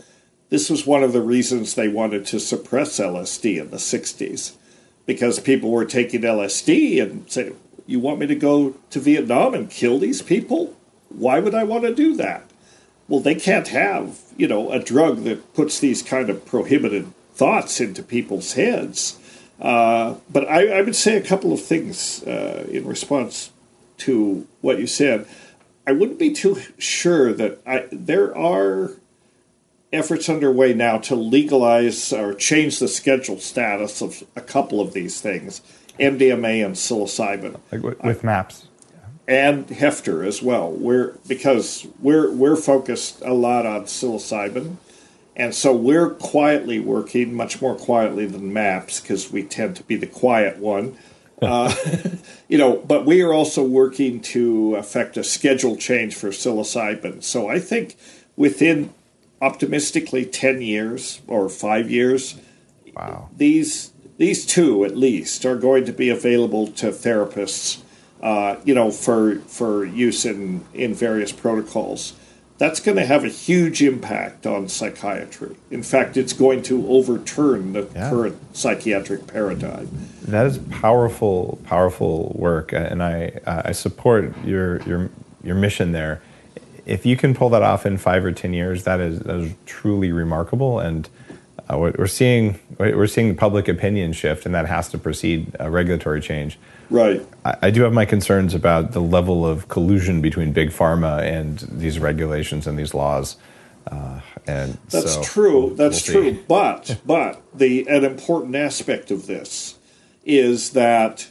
this was one of the reasons they wanted to suppress L S D in the sixties, because people were taking L S D and saying, you want me to go to Vietnam and kill these people? Why would I want to do that? Well, they can't have, you know, a drug that puts these kind of prohibited thoughts into people's heads. Uh, but I, I would say a couple of things uh, in response to what you said. I wouldn't be too sure that I, there are efforts underway now to legalize or change the schedule status of a couple of these things, M D M A and psilocybin. Like with, with MAPS. And Hefter as well. We're because we're we're focused a lot on psilocybin, and so we're quietly working, much more quietly than MAPS, because we tend to be the quiet one. Uh, you know, but we are also working to affect a schedule change for psilocybin. So I think within, optimistically, ten years or five years, wow, these these two at least are going to be available to therapists. Uh, you know, for for use in, in various protocols. That's going to have a huge impact on psychiatry. In fact, it's going to overturn the yeah. current psychiatric paradigm. That is powerful, powerful work, and I I support your your your mission there. If you can pull that off in five or ten years, that is that is truly remarkable. And uh, we're seeing we're seeing public opinion shift, and that has to precede a regulatory change. Right. I, I do have my concerns about the level of collusion between big pharma and these regulations and these laws. Uh, and That's so true. That's we'll true. But but the an important aspect of this is that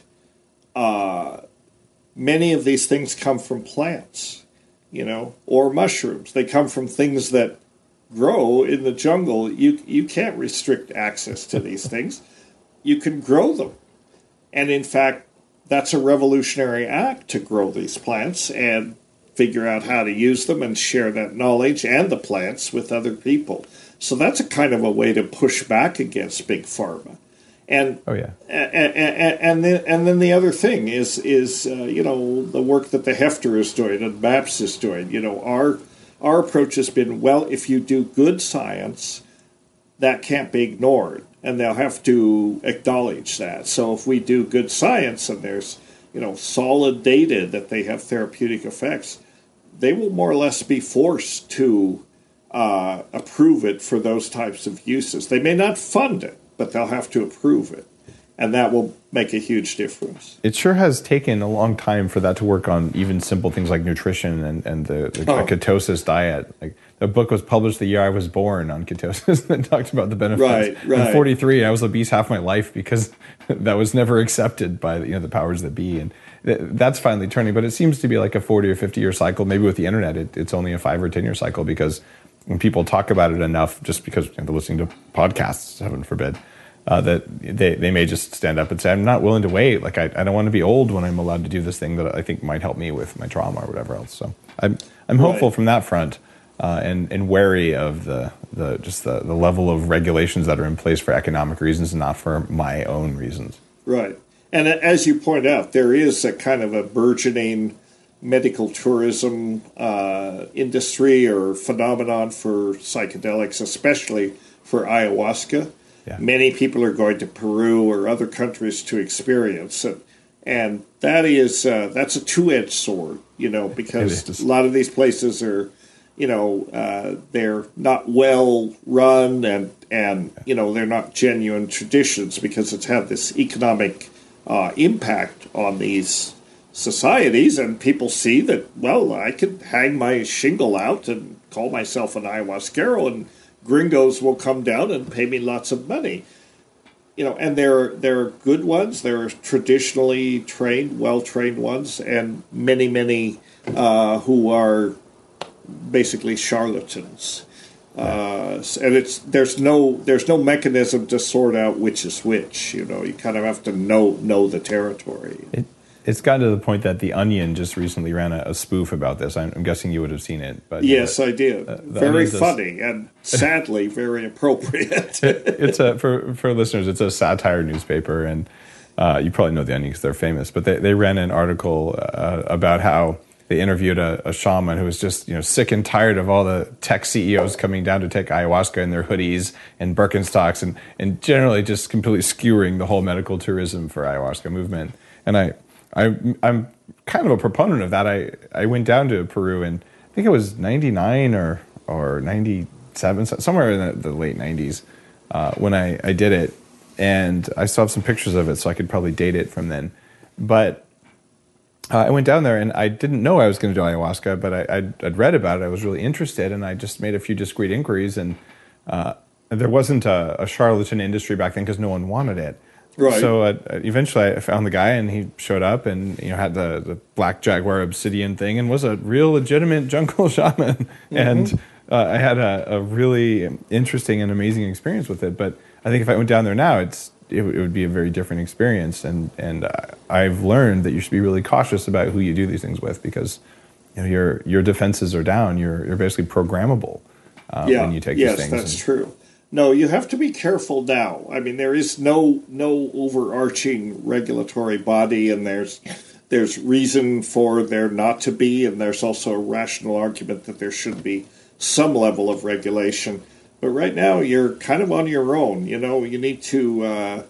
uh, many of these things come from plants, you know, or mushrooms. They come from things that grow in the jungle. You you can't restrict access to these things. You can grow them, and in fact, that's a revolutionary act to grow these plants and figure out how to use them and share that knowledge and the plants with other people. So that's a kind of a way to push back against big pharma. And oh yeah, and and, and then and then the other thing is is uh, you know, the work that the Hefter is doing and MAPS is doing. You know, our our approach has been, well, if you do good science, that can't be ignored. And they'll have to acknowledge that. So if we do good science and there's, you know, solid data that they have therapeutic effects, they will more or less be forced to uh, approve it for those types of uses. They may not fund it, but they'll have to approve it. And that will make a huge difference. It sure has taken a long time for that to work on even simple things like nutrition and, and the, the oh. ketosis diet. Like the book was published the year I was born on ketosis that talked about the benefits. Right, right. I'm forty-three, I was obese half my life because that was never accepted by, you know, the powers that be. And th- that's finally turning. But it seems to be like a forty or fifty year cycle. Maybe with the internet, it, it's only a five or ten year cycle, because when people talk about it enough, just because you know, they're listening to podcasts, heaven forbid, Uh, that they, they may just stand up and say, I'm not willing to wait. Like, I, I don't want to be old when I'm allowed to do this thing that I think might help me with my trauma or whatever else. So I'm I'm hopeful right. from that front, uh, and, and wary of the, the just the, the level of regulations that are in place for economic reasons and not for my own reasons. Right. And as you point out, there is a kind of a burgeoning medical tourism uh, industry or phenomenon for psychedelics, especially for ayahuasca. Yeah. Many people are going to Peru or other countries to experience it, and that is uh, that's a two-edged sword, you know, because a lot of these places are, you know, uh, they're not well run, and and you know, they're not genuine traditions, because it's had this economic uh, impact on these societies, and people see that, well, I could hang my shingle out and call myself an ayahuasquero, and gringos will come down and pay me lots of money, you know. And there, there are good ones. There are traditionally trained, well-trained ones, and many, many uh, who are basically charlatans. Uh, and it's there's no there's no mechanism to sort out which is which. You know, you kind of have to know know the territory. It, It's gotten to the point that The Onion just recently ran a, a spoof about this. I'm, I'm guessing you would have seen it. But yes, uh, I did. Uh, very funny and sadly very appropriate. it, it's a for for listeners. It's a satire newspaper, and uh, you probably know The Onion because they're famous. But they, they ran an article uh, about how they interviewed a, a shaman who was just, you know, sick and tired of all the tech C E Os coming down to take ayahuasca in their hoodies and Birkenstocks and, and generally just completely skewering the whole medical tourism for ayahuasca movement. And I, I, I'm kind of a proponent of that. I, I went down to Peru and I think it was ninety-nine or, or ninety-seven, somewhere in the, the late nineties uh, when I, I did it. And I still have some pictures of it, so I could probably date it from then. But uh, I went down there, and I didn't know I was going to do ayahuasca, but I, I'd, I'd read about it. I was really interested, and I just made a few discreet inquiries. And uh, there wasn't a, a charlatan industry back then because no one wanted it. Right. So uh, eventually I found the guy, and he showed up and, you know, had the, the Black Jaguar obsidian thing and was a real legitimate jungle shaman. Mm-hmm. And uh, I had a, a really interesting and amazing experience with it. But I think if I went down there now, it's it, it would be a very different experience. And and uh, I've learned that you should be really cautious about who you do these things with because, you know, your your defenses are down. You're you're basically programmable uh, yeah. when you take yes, these things. Yes, that's and, true. No, you have to be careful now. I mean, there is no no overarching regulatory body, and there's there's reason for there not to be, and there's also a rational argument that there should be some level of regulation. But right now, you're kind of on your own. You know, you need to uh,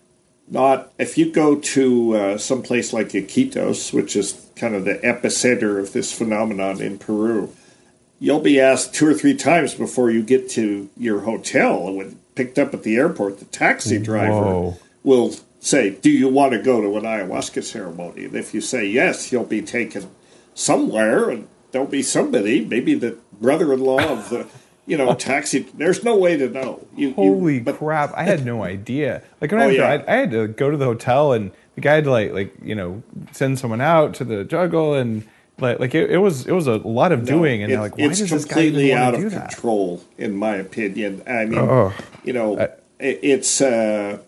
not, if you go to uh, some place like Iquitos, which is kind of the epicenter of this phenomenon in Peru, you'll be asked two or three times before you get to your hotel. When picked up at the airport, the taxi driver Whoa. will say, do you want to go to an ayahuasca ceremony? And if you say yes, you'll be taken somewhere, and there'll be somebody, maybe the brother-in-law of the, you know, taxi. There's no way to know. You, Holy you, but, crap! I had no idea. Like when Oh, I, was yeah. there, I, I had to go to the hotel, and the guy had to like, like you know, send someone out to the jungle, and like, like it, it was, it was a lot of doing, and it, they're like, why it's does this guy even completely want out to do of that? control, in my opinion. I mean, Oh. you know, I- it, it's uh,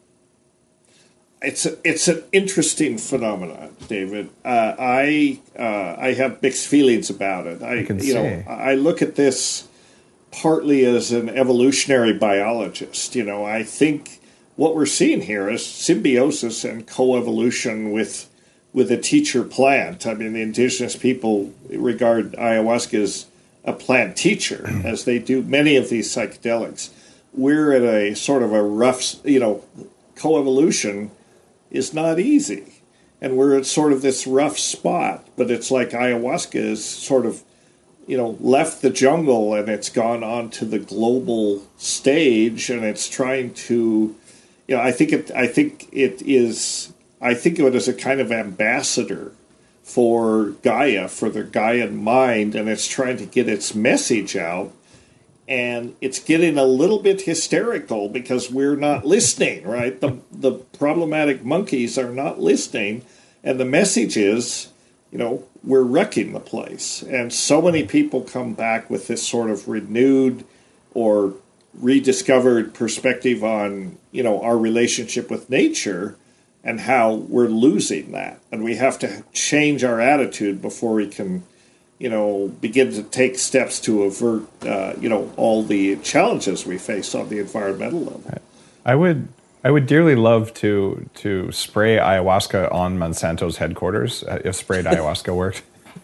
it's a, it's an interesting phenomenon, David. Uh, I uh, I have mixed feelings about it. I, I can you know, see. I look at this partly as an evolutionary biologist. You know, I think what we're seeing here is symbiosis and coevolution with with a teacher plant. I mean, the indigenous people regard ayahuasca as a plant teacher, as they do many of these psychedelics. We're at a sort of a rough, you know, coevolution is not easy. And we're at sort of this rough spot, but it's like ayahuasca is sort of, you know, left the jungle and it's gone on to the global stage, and it's trying to, you know, I think it, I think it is, I think of it as a kind of ambassador for Gaia, for the Gaian mind, and it's trying to get its message out. And it's getting a little bit hysterical because we're not listening, right? The the problematic monkeys are not listening, and the message is, you know, we're wrecking the place. And so many people come back with this sort of renewed or rediscovered perspective on, you know, our relationship with nature and how we're losing that. And we have to change our attitude before we can, you know, begin to take steps to avert, uh, you know, all the challenges we face on the environmental level. I would, I would dearly love to to spray ayahuasca on Monsanto's headquarters uh, if sprayed ayahuasca worked.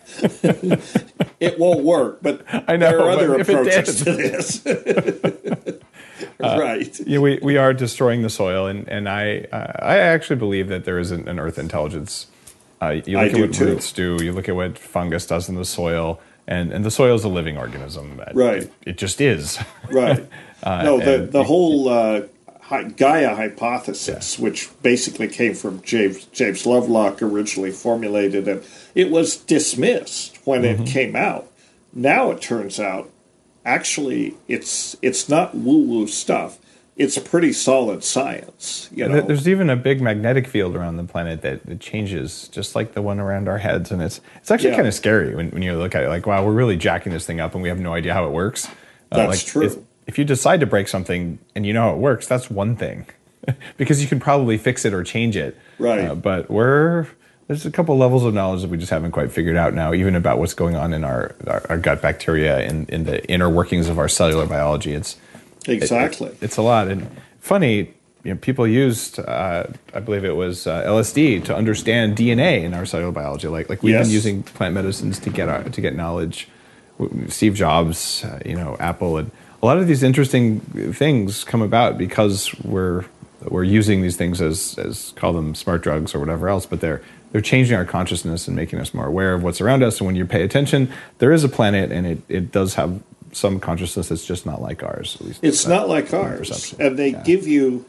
It won't work, but I know, there are other but if it approaches did. to this. Right. Yeah, we, we are destroying the soil, and and I uh, I actually believe that there is an, an Earth intelligence. Uh, you I look at do what too. roots do. You look at what fungus does in the soil, and, and the soil is a living organism. It- Right. It, it just is. Right. Uh, no, the and- the whole uh, hy- Gaia hypothesis, which basically came from James James Lovelock, originally formulated, and it was dismissed when Mm-hmm. it came out. Now it turns out, actually, it's it's not woo woo stuff. It's a pretty solid science. You know, There- There's even a big magnetic field around the planet that, that changes, just like the one around our heads, and it's it's actually Yeah. kind of scary when, when you look at it. Like, wow, we're really jacking this thing up, and we have no idea how it works. Uh, That's like, true. If, if you decide to break something and you know how it works, that's one thing, because you can probably fix it or change it. Right. Uh, but we're there's a couple levels of knowledge that we just haven't quite figured out now, even about what's going on in our our, our gut bacteria and in the inner workings of our cellular biology. It's exactly. it- it's a lot. And funny, you know, people used, uh, I believe it was uh, L S D to understand D N A in our cellular biology. Like, like we've Yes. been using plant medicines to get our, to get knowledge. Steve Jobs, uh, you know, Apple, and a lot of these interesting things come about because we're we're using these things as as call them smart drugs or whatever else, but they're they're changing our consciousness and making us more aware of what's around us. And when you pay attention, there is a planet, and it it does have some consciousness that's just not like ours. At least It's not like ours, perception. and they Yeah. give you,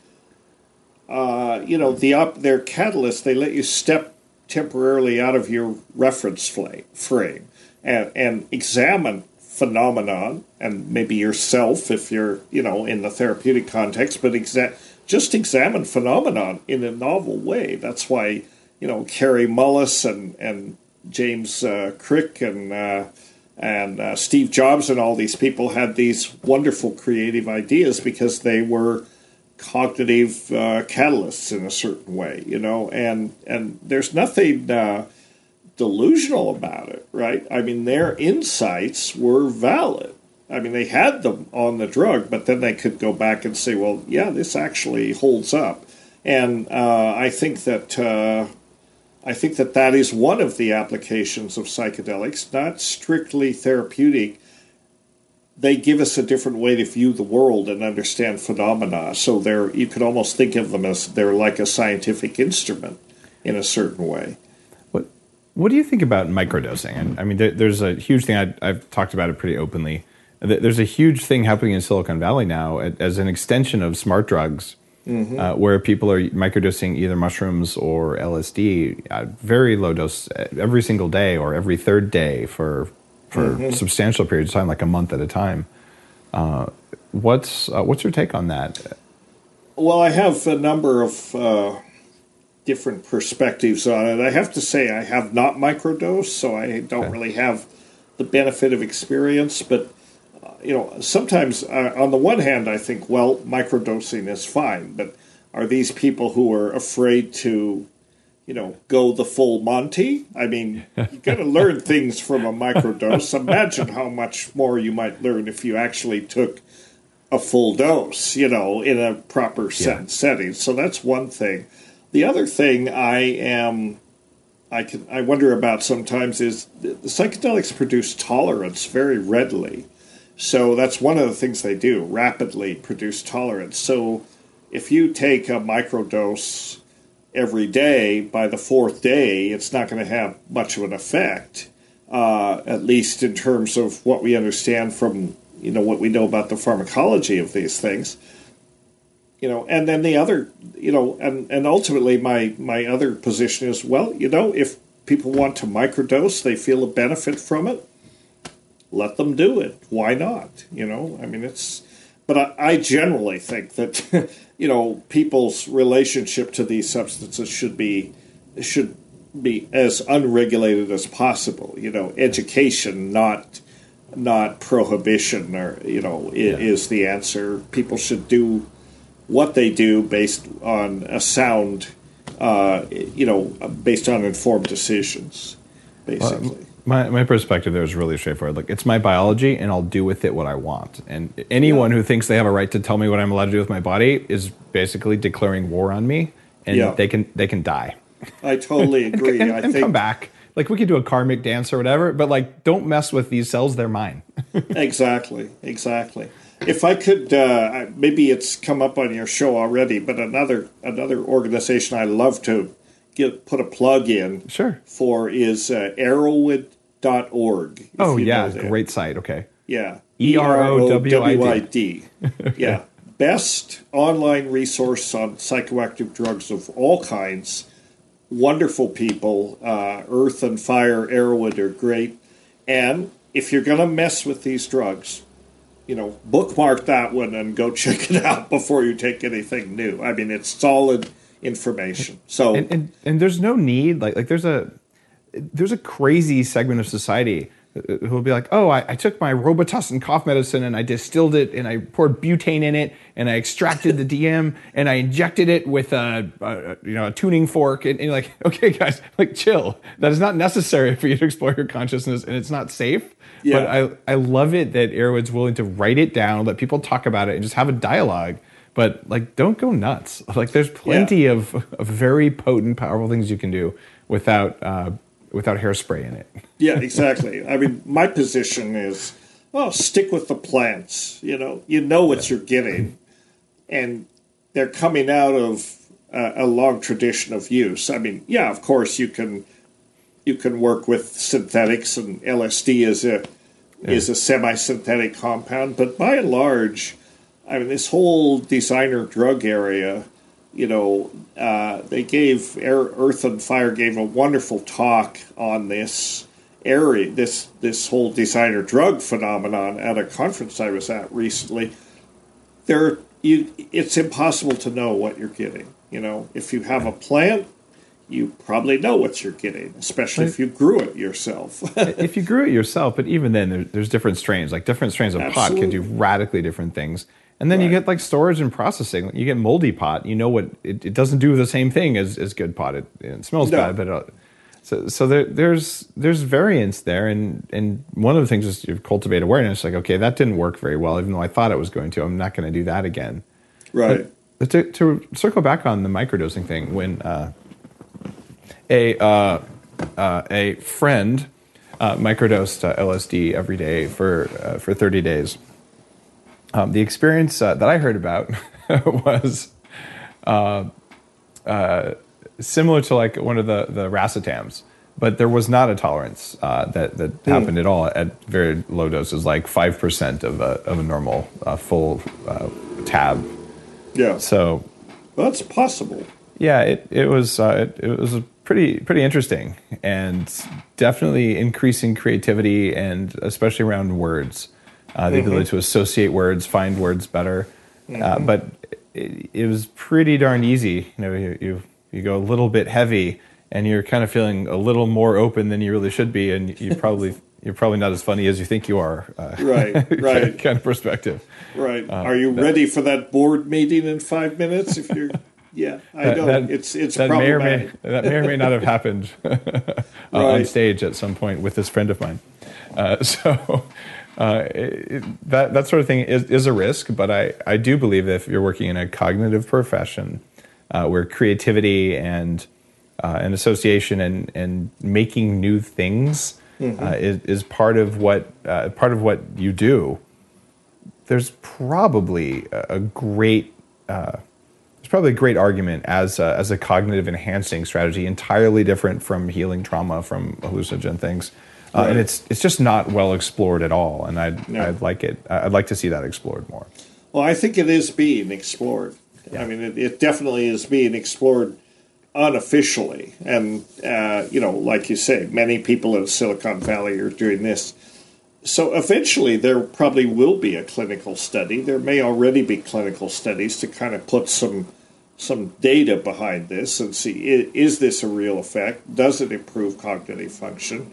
uh, you know, the op- their catalyst. They let you step temporarily out of your reference fla- frame and and examine phenomenon, and maybe yourself if you're, you know, in the therapeutic context, but exa- just examine phenomenon in a novel way. That's why, you know, Carrie Mullis and and James uh, Crick and uh, and uh, Steve Jobs and all these people had these wonderful creative ideas because they were cognitive uh, catalysts in a certain way, you know, and and there's nothing uh, delusional about it, right? I mean, their insights were valid. I mean, they had them on the drug, but then they could go back and say, well, yeah, this actually holds up. And uh, I think that uh, I think that that is one of the applications of psychedelics, not strictly therapeutic. They give us a different way to view the world and understand phenomena. So they're, you could almost think of them as they're like a scientific instrument in a certain way. What What do you think about microdosing? And I mean, there, there's a huge thing. I, I've talked about it pretty openly. There's a huge thing happening in Silicon Valley now as an extension of smart drugs, mm-hmm. uh, where people are microdosing either mushrooms or L S D at very low dose every single day or every third day for for mm-hmm. substantial periods of time, like a month at a time. Uh, what's uh, what's your take on that? Well, I have a number of uh, different perspectives on it. I have to say I have not microdosed, so I don't okay. really have the benefit of experience. But, uh, you know, sometimes uh, on the one hand, I think, well, microdosing is fine. But are these people who are afraid to, you know, go the full Monty? I mean, you got to learn things from a microdose. Imagine how much more you might learn if you actually took a full dose, you know, in a proper set yeah. setting. So that's one thing. The other thing I am, I can, I wonder about sometimes is the psychedelics produce tolerance very readily. So that's one of the things they do, rapidly produce tolerance. So if you take a microdose every day, by the fourth day, it's not going to have much of an effect, uh, at least in terms of what we understand from, you know, what we know about the pharmacology of these things. You know, and then the other, you know, and, and ultimately my, my other position is, well, you know, if people want to microdose, they feel a benefit from it, let them do it. Why not? You know, I mean, it's, but I, I generally think that, you know, people's relationship to these substances should be, should be as unregulated as possible. You know, education, not, not prohibition, or, you know, yeah. is the answer. People should do what they do based on a sound, uh, you know, based on informed decisions, basically. Well, my my perspective there is really straightforward. Like, it's my biology, and I'll do with it what I want. And anyone yeah. who thinks they have a right to tell me what I'm allowed to do with my body is basically declaring war on me, and yeah. they can they can die. I totally agree. and, and, I and think come back. Like, we could do a karmic dance or whatever, but like, don't mess with these cells. They're mine. Exactly. Exactly. If I could, uh, maybe it's come up on your show already, but another another organization I love to get put a plug in sure. for is uh, Erowid dot org. Oh, yeah, great site. Okay. Yeah. E R O W I D. Yeah. Best online resource on psychoactive drugs of all kinds. Wonderful people. Uh, Earth and Fire, Erowid are great. And if you're going to mess with these drugs, you know, bookmark that one and go check it out before you take anything new. I mean, it's solid information. So, and, and, and there's no need, like, like there's a, there's a crazy segment of society who will be like, oh, I, I took my Robitussin cough medicine and I distilled it and I poured butane in it and I extracted the D M and I injected it with a, a you know, a tuning fork. And, and you're like, okay, guys, like, chill. That is not necessary for you to explore your consciousness, and it's not safe. Yeah. But I, I love it that Erowid's willing to write it down, let people talk about it, and just have a dialogue. but like, don't go nuts. Like, there's plenty yeah. of, of very potent, powerful things you can do without uh, without hairspray in it. Yeah, exactly. I mean, my position is, well, stick with the plants. You know, you know what you're getting, and they're coming out of uh, a long tradition of use. I mean, yeah, of course you can you can work with synthetics, and L S D is a yeah. is a semi-synthetic compound, but by and large, I mean, this whole designer drug area, you know, uh, they gave Air, Earth and Fire gave a wonderful talk on this area, this this whole designer drug phenomenon at a conference I was at recently. There, you, it's impossible to know what you're getting. You know, if you have a plant, you probably know what you're getting, especially if you grew it yourself. If you grew it yourself, but even then, there, there's different strains. Like different strains of Absolutely. pot can do radically different things. And then right. you get like storage and processing. You get moldy pot. You know what? It, it doesn't do the same thing as, as good pot. It, it smells no. bad, but uh, so so there, there's there's variance there. And and one of the things is to cultivate awareness. Like, okay, that didn't work very well, even though I thought it was going to. I'm not going to do that again. Right. But, but to, to circle back on the microdosing thing, when uh, a uh, uh, a friend uh, microdosed uh, L S D every day for uh, for thirty days. Um, the experience uh, that I heard about was uh, uh, similar to like one of the, the racetams, but there was not a tolerance uh, that, that mm. happened at all at very low doses, like five percent of a, of a normal uh, full uh, tab. Yeah. So well, that's possible. Yeah, it, it was uh, it, it was pretty pretty interesting, and definitely increasing creativity, and especially around words. Uh, the mm-hmm. ability to associate words, find words better, mm-hmm. uh, but it, it was pretty darn easy. You know, you, you you go a little bit heavy, and you're kind of feeling a little more open than you really should be, and you probably you're probably not as funny as you think you are. Uh, right, right, kind of perspective. Right. Uh, are you that, ready for that board meeting in five minutes? If you're, yeah, I that, know that, it's it's that may or may problematic. that may or may not have happened uh, right. on stage at some point with this friend of mine. Uh, so. Uh, it, that that sort of thing is, is a risk, but I, I do believe that if you're working in a cognitive profession uh, where creativity and uh, and association and, and making new things mm-hmm. uh, is, is part of what uh, part of what you do, there's probably a great uh, there's probably a great argument as a, as a cognitive enhancing strategy, entirely different from healing trauma from hallucinogen things. Uh, right. And it's it's just not well explored at all, and I'd no. I'd like it. I'd like to see that explored more. Well, I think it is being explored. Yeah. I mean, it, it definitely is being explored unofficially, and uh, you know, like you say, many people in Silicon Valley are doing this. So eventually, there probably will be a clinical study. There may already be clinical studies to kind of put some some data behind this and see, is this a real effect? Does it improve cognitive function?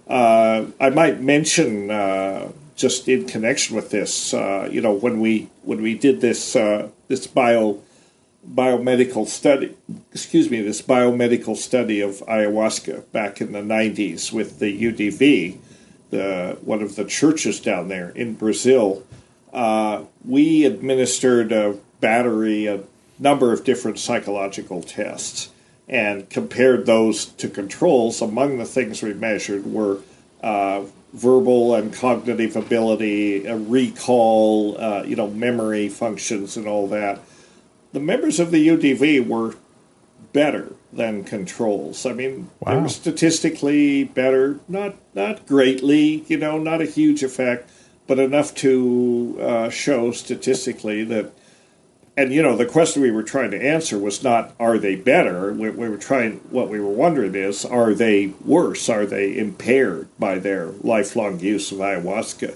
Uh, I might mention, uh, just in connection with this, uh, you know, when we when we did this uh, this bio biomedical study, excuse me, this biomedical study of ayahuasca back in the nineties with the U D V, the one of the churches down there in Brazil, uh, we administered a battery, a number of different psychological tests, and compared those to controls. Among the things we measured were uh, verbal and cognitive ability, uh, recall, uh, you know, memory functions and all that. The members of the U D V were better than controls. I mean, wow. They were statistically better, not not greatly, you know, not a huge effect, but enough to uh, show statistically that. And, you know, the question we were trying to answer was not, are they better? We, we were trying, what we were wondering is, are they worse? Are they impaired by their lifelong use of ayahuasca?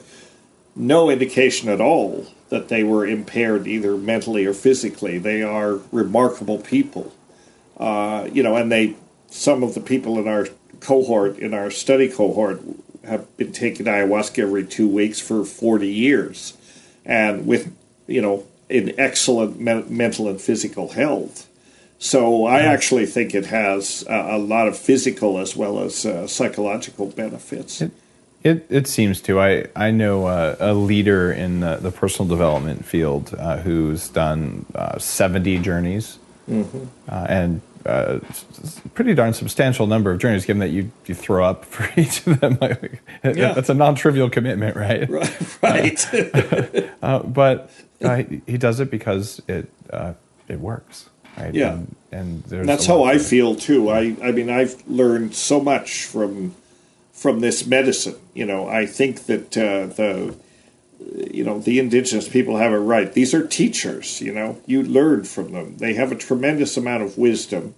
No indication at all that they were impaired either mentally or physically. They are remarkable people. Uh, you know, and they, some of the people in our cohort, in our study cohort, have been taking ayahuasca every two weeks for forty years. And with, you know, in excellent me- mental and physical health. So I actually think it has uh, a lot of physical as well as uh, psychological benefits. It, It it seems to. I I know uh, a leader in the, the personal development field uh, who's done uh, seventy journeys, mm-hmm. uh, and uh, pretty darn substantial number of journeys. Given that you, you throw up for each of them, like, yeah. that's a non-trivial commitment, right? Right. right. uh, uh, but uh, he does it because it uh, it works, right? Yeah, and, and there's that's how I feel too. I I mean, I've learned so much from. from this medicine. You know, I think that uh, the, you know, the indigenous people have it right. These are teachers, you know. You learn from them. They have a tremendous amount of wisdom.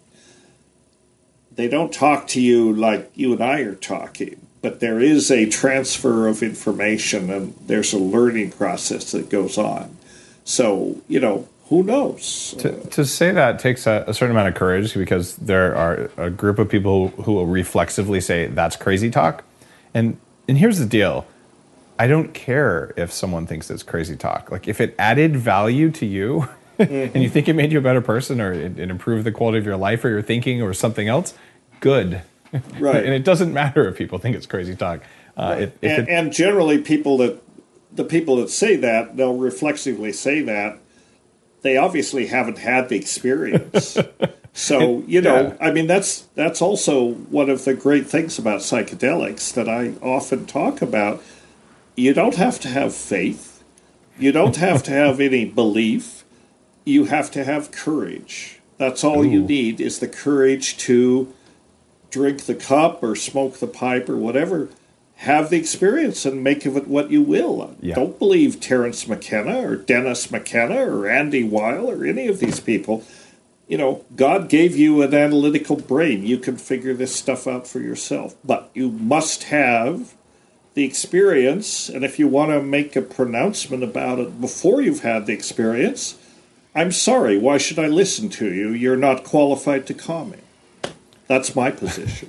They don't talk to you like you and I are talking, but there is a transfer of information and there's a learning process that goes on. So, you know, who knows? To, to say that takes a, a certain amount of courage, because there are a group of people who, who will reflexively say that's crazy talk. And and here's the deal. I don't care if someone thinks it's crazy talk. Like, if it added value to you mm-hmm. and you think it made you a better person, or it, it improved the quality of your life or your thinking or something else, good. Right. And it doesn't matter if people think it's crazy talk. Uh, right. if, if and, it, and generally people that, the people that say that, they'll reflexively say that, they obviously haven't had the experience. So, you know, yeah. I mean, that's that's also one of the great things about psychedelics that I often talk about. You don't have to have faith. You don't have to have any belief. You have to have courage. That's all Ooh. You need, is the courage to drink the cup or smoke the pipe or whatever. Have the experience and make of it what you will. Yeah. Don't believe Terence McKenna or Dennis McKenna or Andy Weil or any of these people. You know, God gave you an analytical brain. You can figure this stuff out for yourself. But you must have the experience, and if you want to make a pronouncement about it before you've had the experience, I'm sorry, why should I listen to you? You're not qualified to comment. That's my position.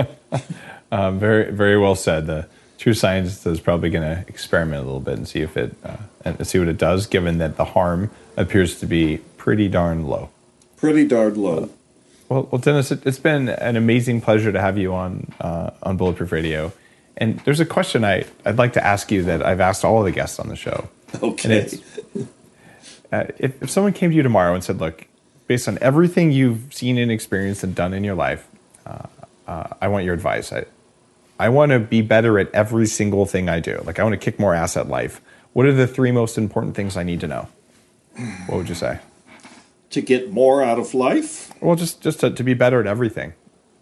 Um, very, very well said. The true scientist is probably going to experiment a little bit and see if it uh, and see what it does, given that the harm appears to be pretty darn low. Pretty darn low. Uh, well, well, Dennis, it, it's been an amazing pleasure to have you on uh, on Bulletproof Radio. And there's a question I I'd like to ask you that I've asked all of the guests on the show. Okay. And it's, uh, if, if someone came to you tomorrow and said, "Look, based on everything you've seen and experienced and done in your life, uh, uh, I want your advice. I, I want to be better at every single thing I do. Like, I want to kick more ass at life. What are the three most important things I need to know?" What would you say? To get more out of life? Well, just, just to, to be better at everything.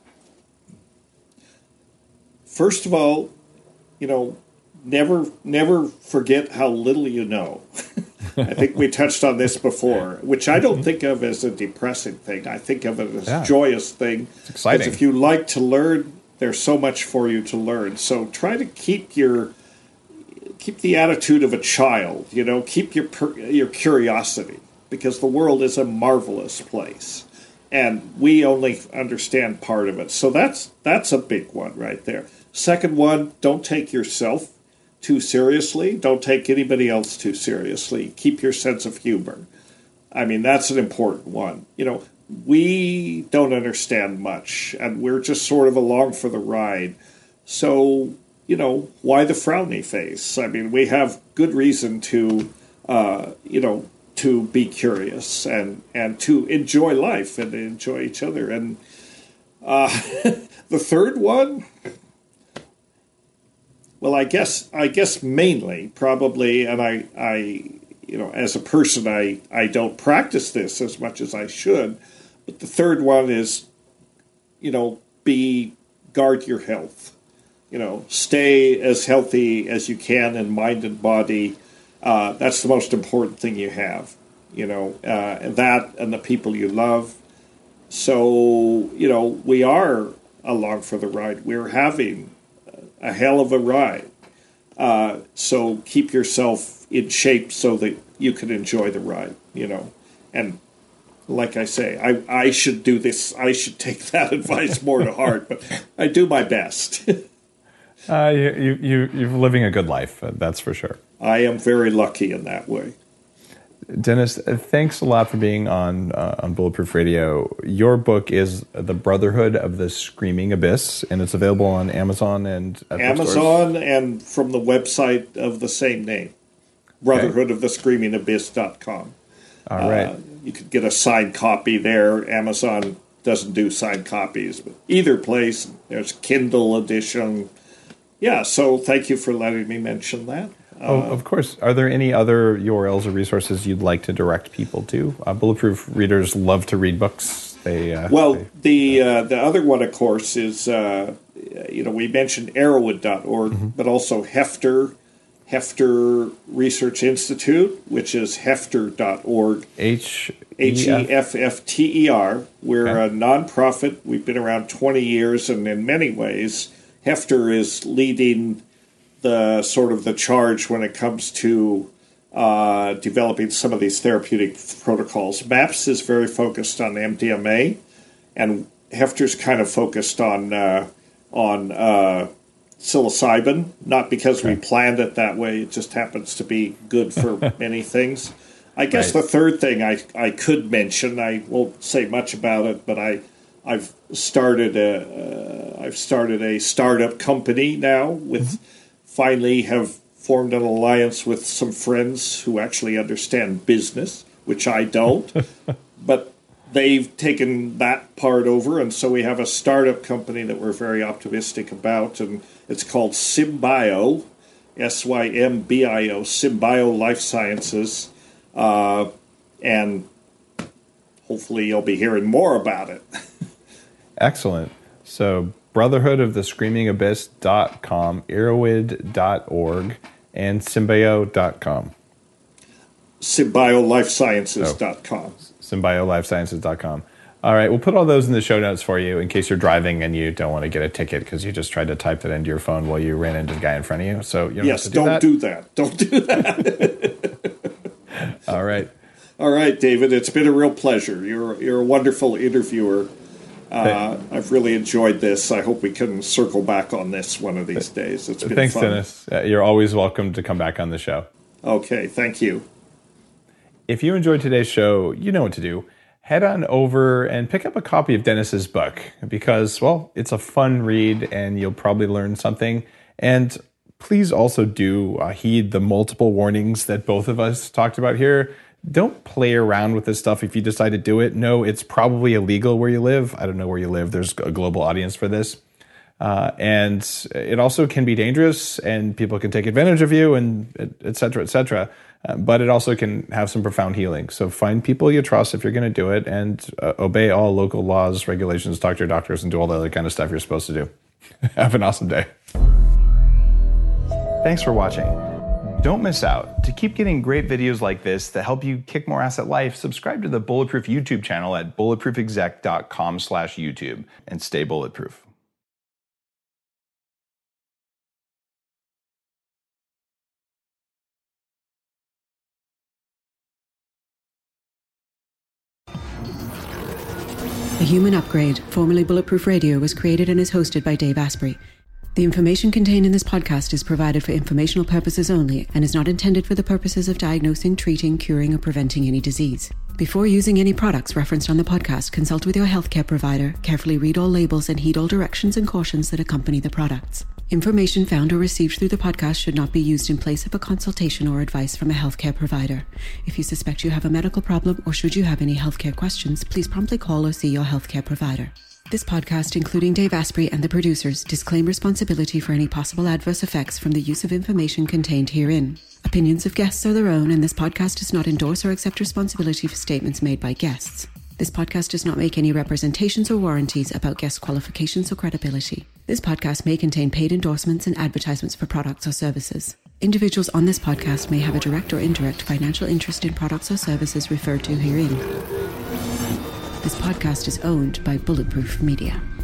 First of all, you know, never never forget how little you know. I think we touched on this before, which I don't think of as a depressing thing. I think of it as yeah. a joyous thing. It's exciting. Because if you like to learn, there's so much for you to learn. So try to keep your keep the attitude of a child. You know, keep your your curiosity, because the world is a marvelous place, and we only understand part of it. So that's that's a big one right there. Second one, don't take yourself too seriously. Don't take anybody else too seriously. Keep your sense of humor. I mean, that's an important one. You know, we don't understand much, and we're just sort of along for the ride. So, you know, why the frowny face? I mean, we have good reason to, uh, you know, to be curious and, and to enjoy life and enjoy each other. And uh, the third one, well, I guess I guess mainly probably, and I, I you know, as a person, I, I don't practice this as much as I should. But the third one is, you know, be guard your health. You know, stay as healthy as you can in mind and body. Uh, that's the most important thing you have. You know, uh, and that and the people you love. So, you know, we are along for the ride. We're having a hell of a ride. Uh, so keep yourself in shape so that you can enjoy the ride, you know. And like I say, I, I should do this. I should take that advice more to heart, but I do my best. uh, you, you, you, you're living a good life, uh, that's for sure. I am very lucky in that way. Dennis, thanks a lot for being on uh, on Bulletproof Radio. Your book is The Brotherhood of the Screaming Abyss, and it's available on Amazon and at Amazon and from the website of the same name, brotherhood of the screaming abyss dot com. All right. Uh, you could get a signed copy there. Amazon doesn't do signed copies, but either place, there's Kindle edition. Yeah, so thank you for letting me mention that. Oh, of course. Are there any other U R Ls or resources you'd like to direct people to? Uh, Bulletproof readers love to read books. They uh, well, they, the uh, the other one, of course, is uh, you know we mentioned Arrowwood dot org, mm-hmm. but also Hefter, Hefter Research Institute, which is Hefter dot org. H H E F F T E R. We're okay. a nonprofit. We've been around twenty years, and in many ways, Hefter is leading the sort of the charge when it comes to uh, developing some of these therapeutic protocols. MAPS is very focused on M D M A, and Hefter's kind of focused on uh, on uh, psilocybin. Not because okay. we planned it that way; it just happens to be good for many things. I guess right. the third thing I I could mention, I won't say much about it, but I I've started a uh, I've started a startup company now with. Mm-hmm. Finally have formed an alliance with some friends who actually understand business, which I don't. But they've taken that part over, and so we have a startup company that we're very optimistic about, and it's called Symbio, S Y M B I O, Symbio Life Sciences, uh, and hopefully you'll be hearing more about it. Excellent. So brotherhood of the screaming abyss dot com, arrowwood dot org, and symbio dot com. symbio life sciences dot com. Oh, symbio life sciences dot com. All right, we'll put all those in the show notes for you in case you're driving and you don't want to get a ticket because you just tried to type that into your phone while you ran into the guy in front of you. So you don't yes, have to do don't that. do that. Don't do that. All right. All right, David. It's been a real pleasure. You're you're a wonderful interviewer. Uh, I've really enjoyed this. I hope we can circle back on this one of these days. It's been Thanks, fun. Dennis. Uh, you're always welcome to come back on the show. Okay, thank you. If you enjoyed today's show, you know what to do. Head on over and pick up a copy of Dennis's book because, well, it's a fun read and you'll probably learn something. And please also do uh, heed the multiple warnings that both of us talked about here. Don't play around with this stuff if you decide to do it. No, it's probably illegal where you live. I don't know where you live. There's a global audience for this. Uh, and it also can be dangerous and people can take advantage of you and et cetera, et cetera. Uh, but it also can have some profound healing. So find people you trust if you're going to do it and uh, obey all local laws, regulations, talk to your doctors, and do all the other kind of stuff you're supposed to do. Have an awesome day. Thanks for watching. Don't miss out. To keep getting great videos like this that help you kick more ass at life, subscribe to the Bulletproof YouTube channel at bulletproof exec dot com slash YouTube and stay bulletproof. The Human Upgrade, formerly Bulletproof Radio, was created and is hosted by Dave Asprey. The information contained in this podcast is provided for informational purposes only and is not intended for the purposes of diagnosing, treating, curing, or preventing any disease. Before using any products referenced on the podcast, consult with your healthcare provider, carefully read all labels, and heed all directions and cautions that accompany the products. Information found or received through the podcast should not be used in place of a consultation or advice from a healthcare provider. If you suspect you have a medical problem or should you have any healthcare questions, please promptly call or see your healthcare provider. This podcast, including Dave Asprey and the producers, disclaim responsibility for any possible adverse effects from the use of information contained herein. Opinions of guests are their own, and this podcast does not endorse or accept responsibility for statements made by guests. This podcast does not make any representations or warranties about guest qualifications or credibility. This podcast may contain paid endorsements and advertisements for products or services. Individuals on this podcast may have a direct or indirect financial interest in products or services referred to herein. This podcast is owned by Bulletproof Media.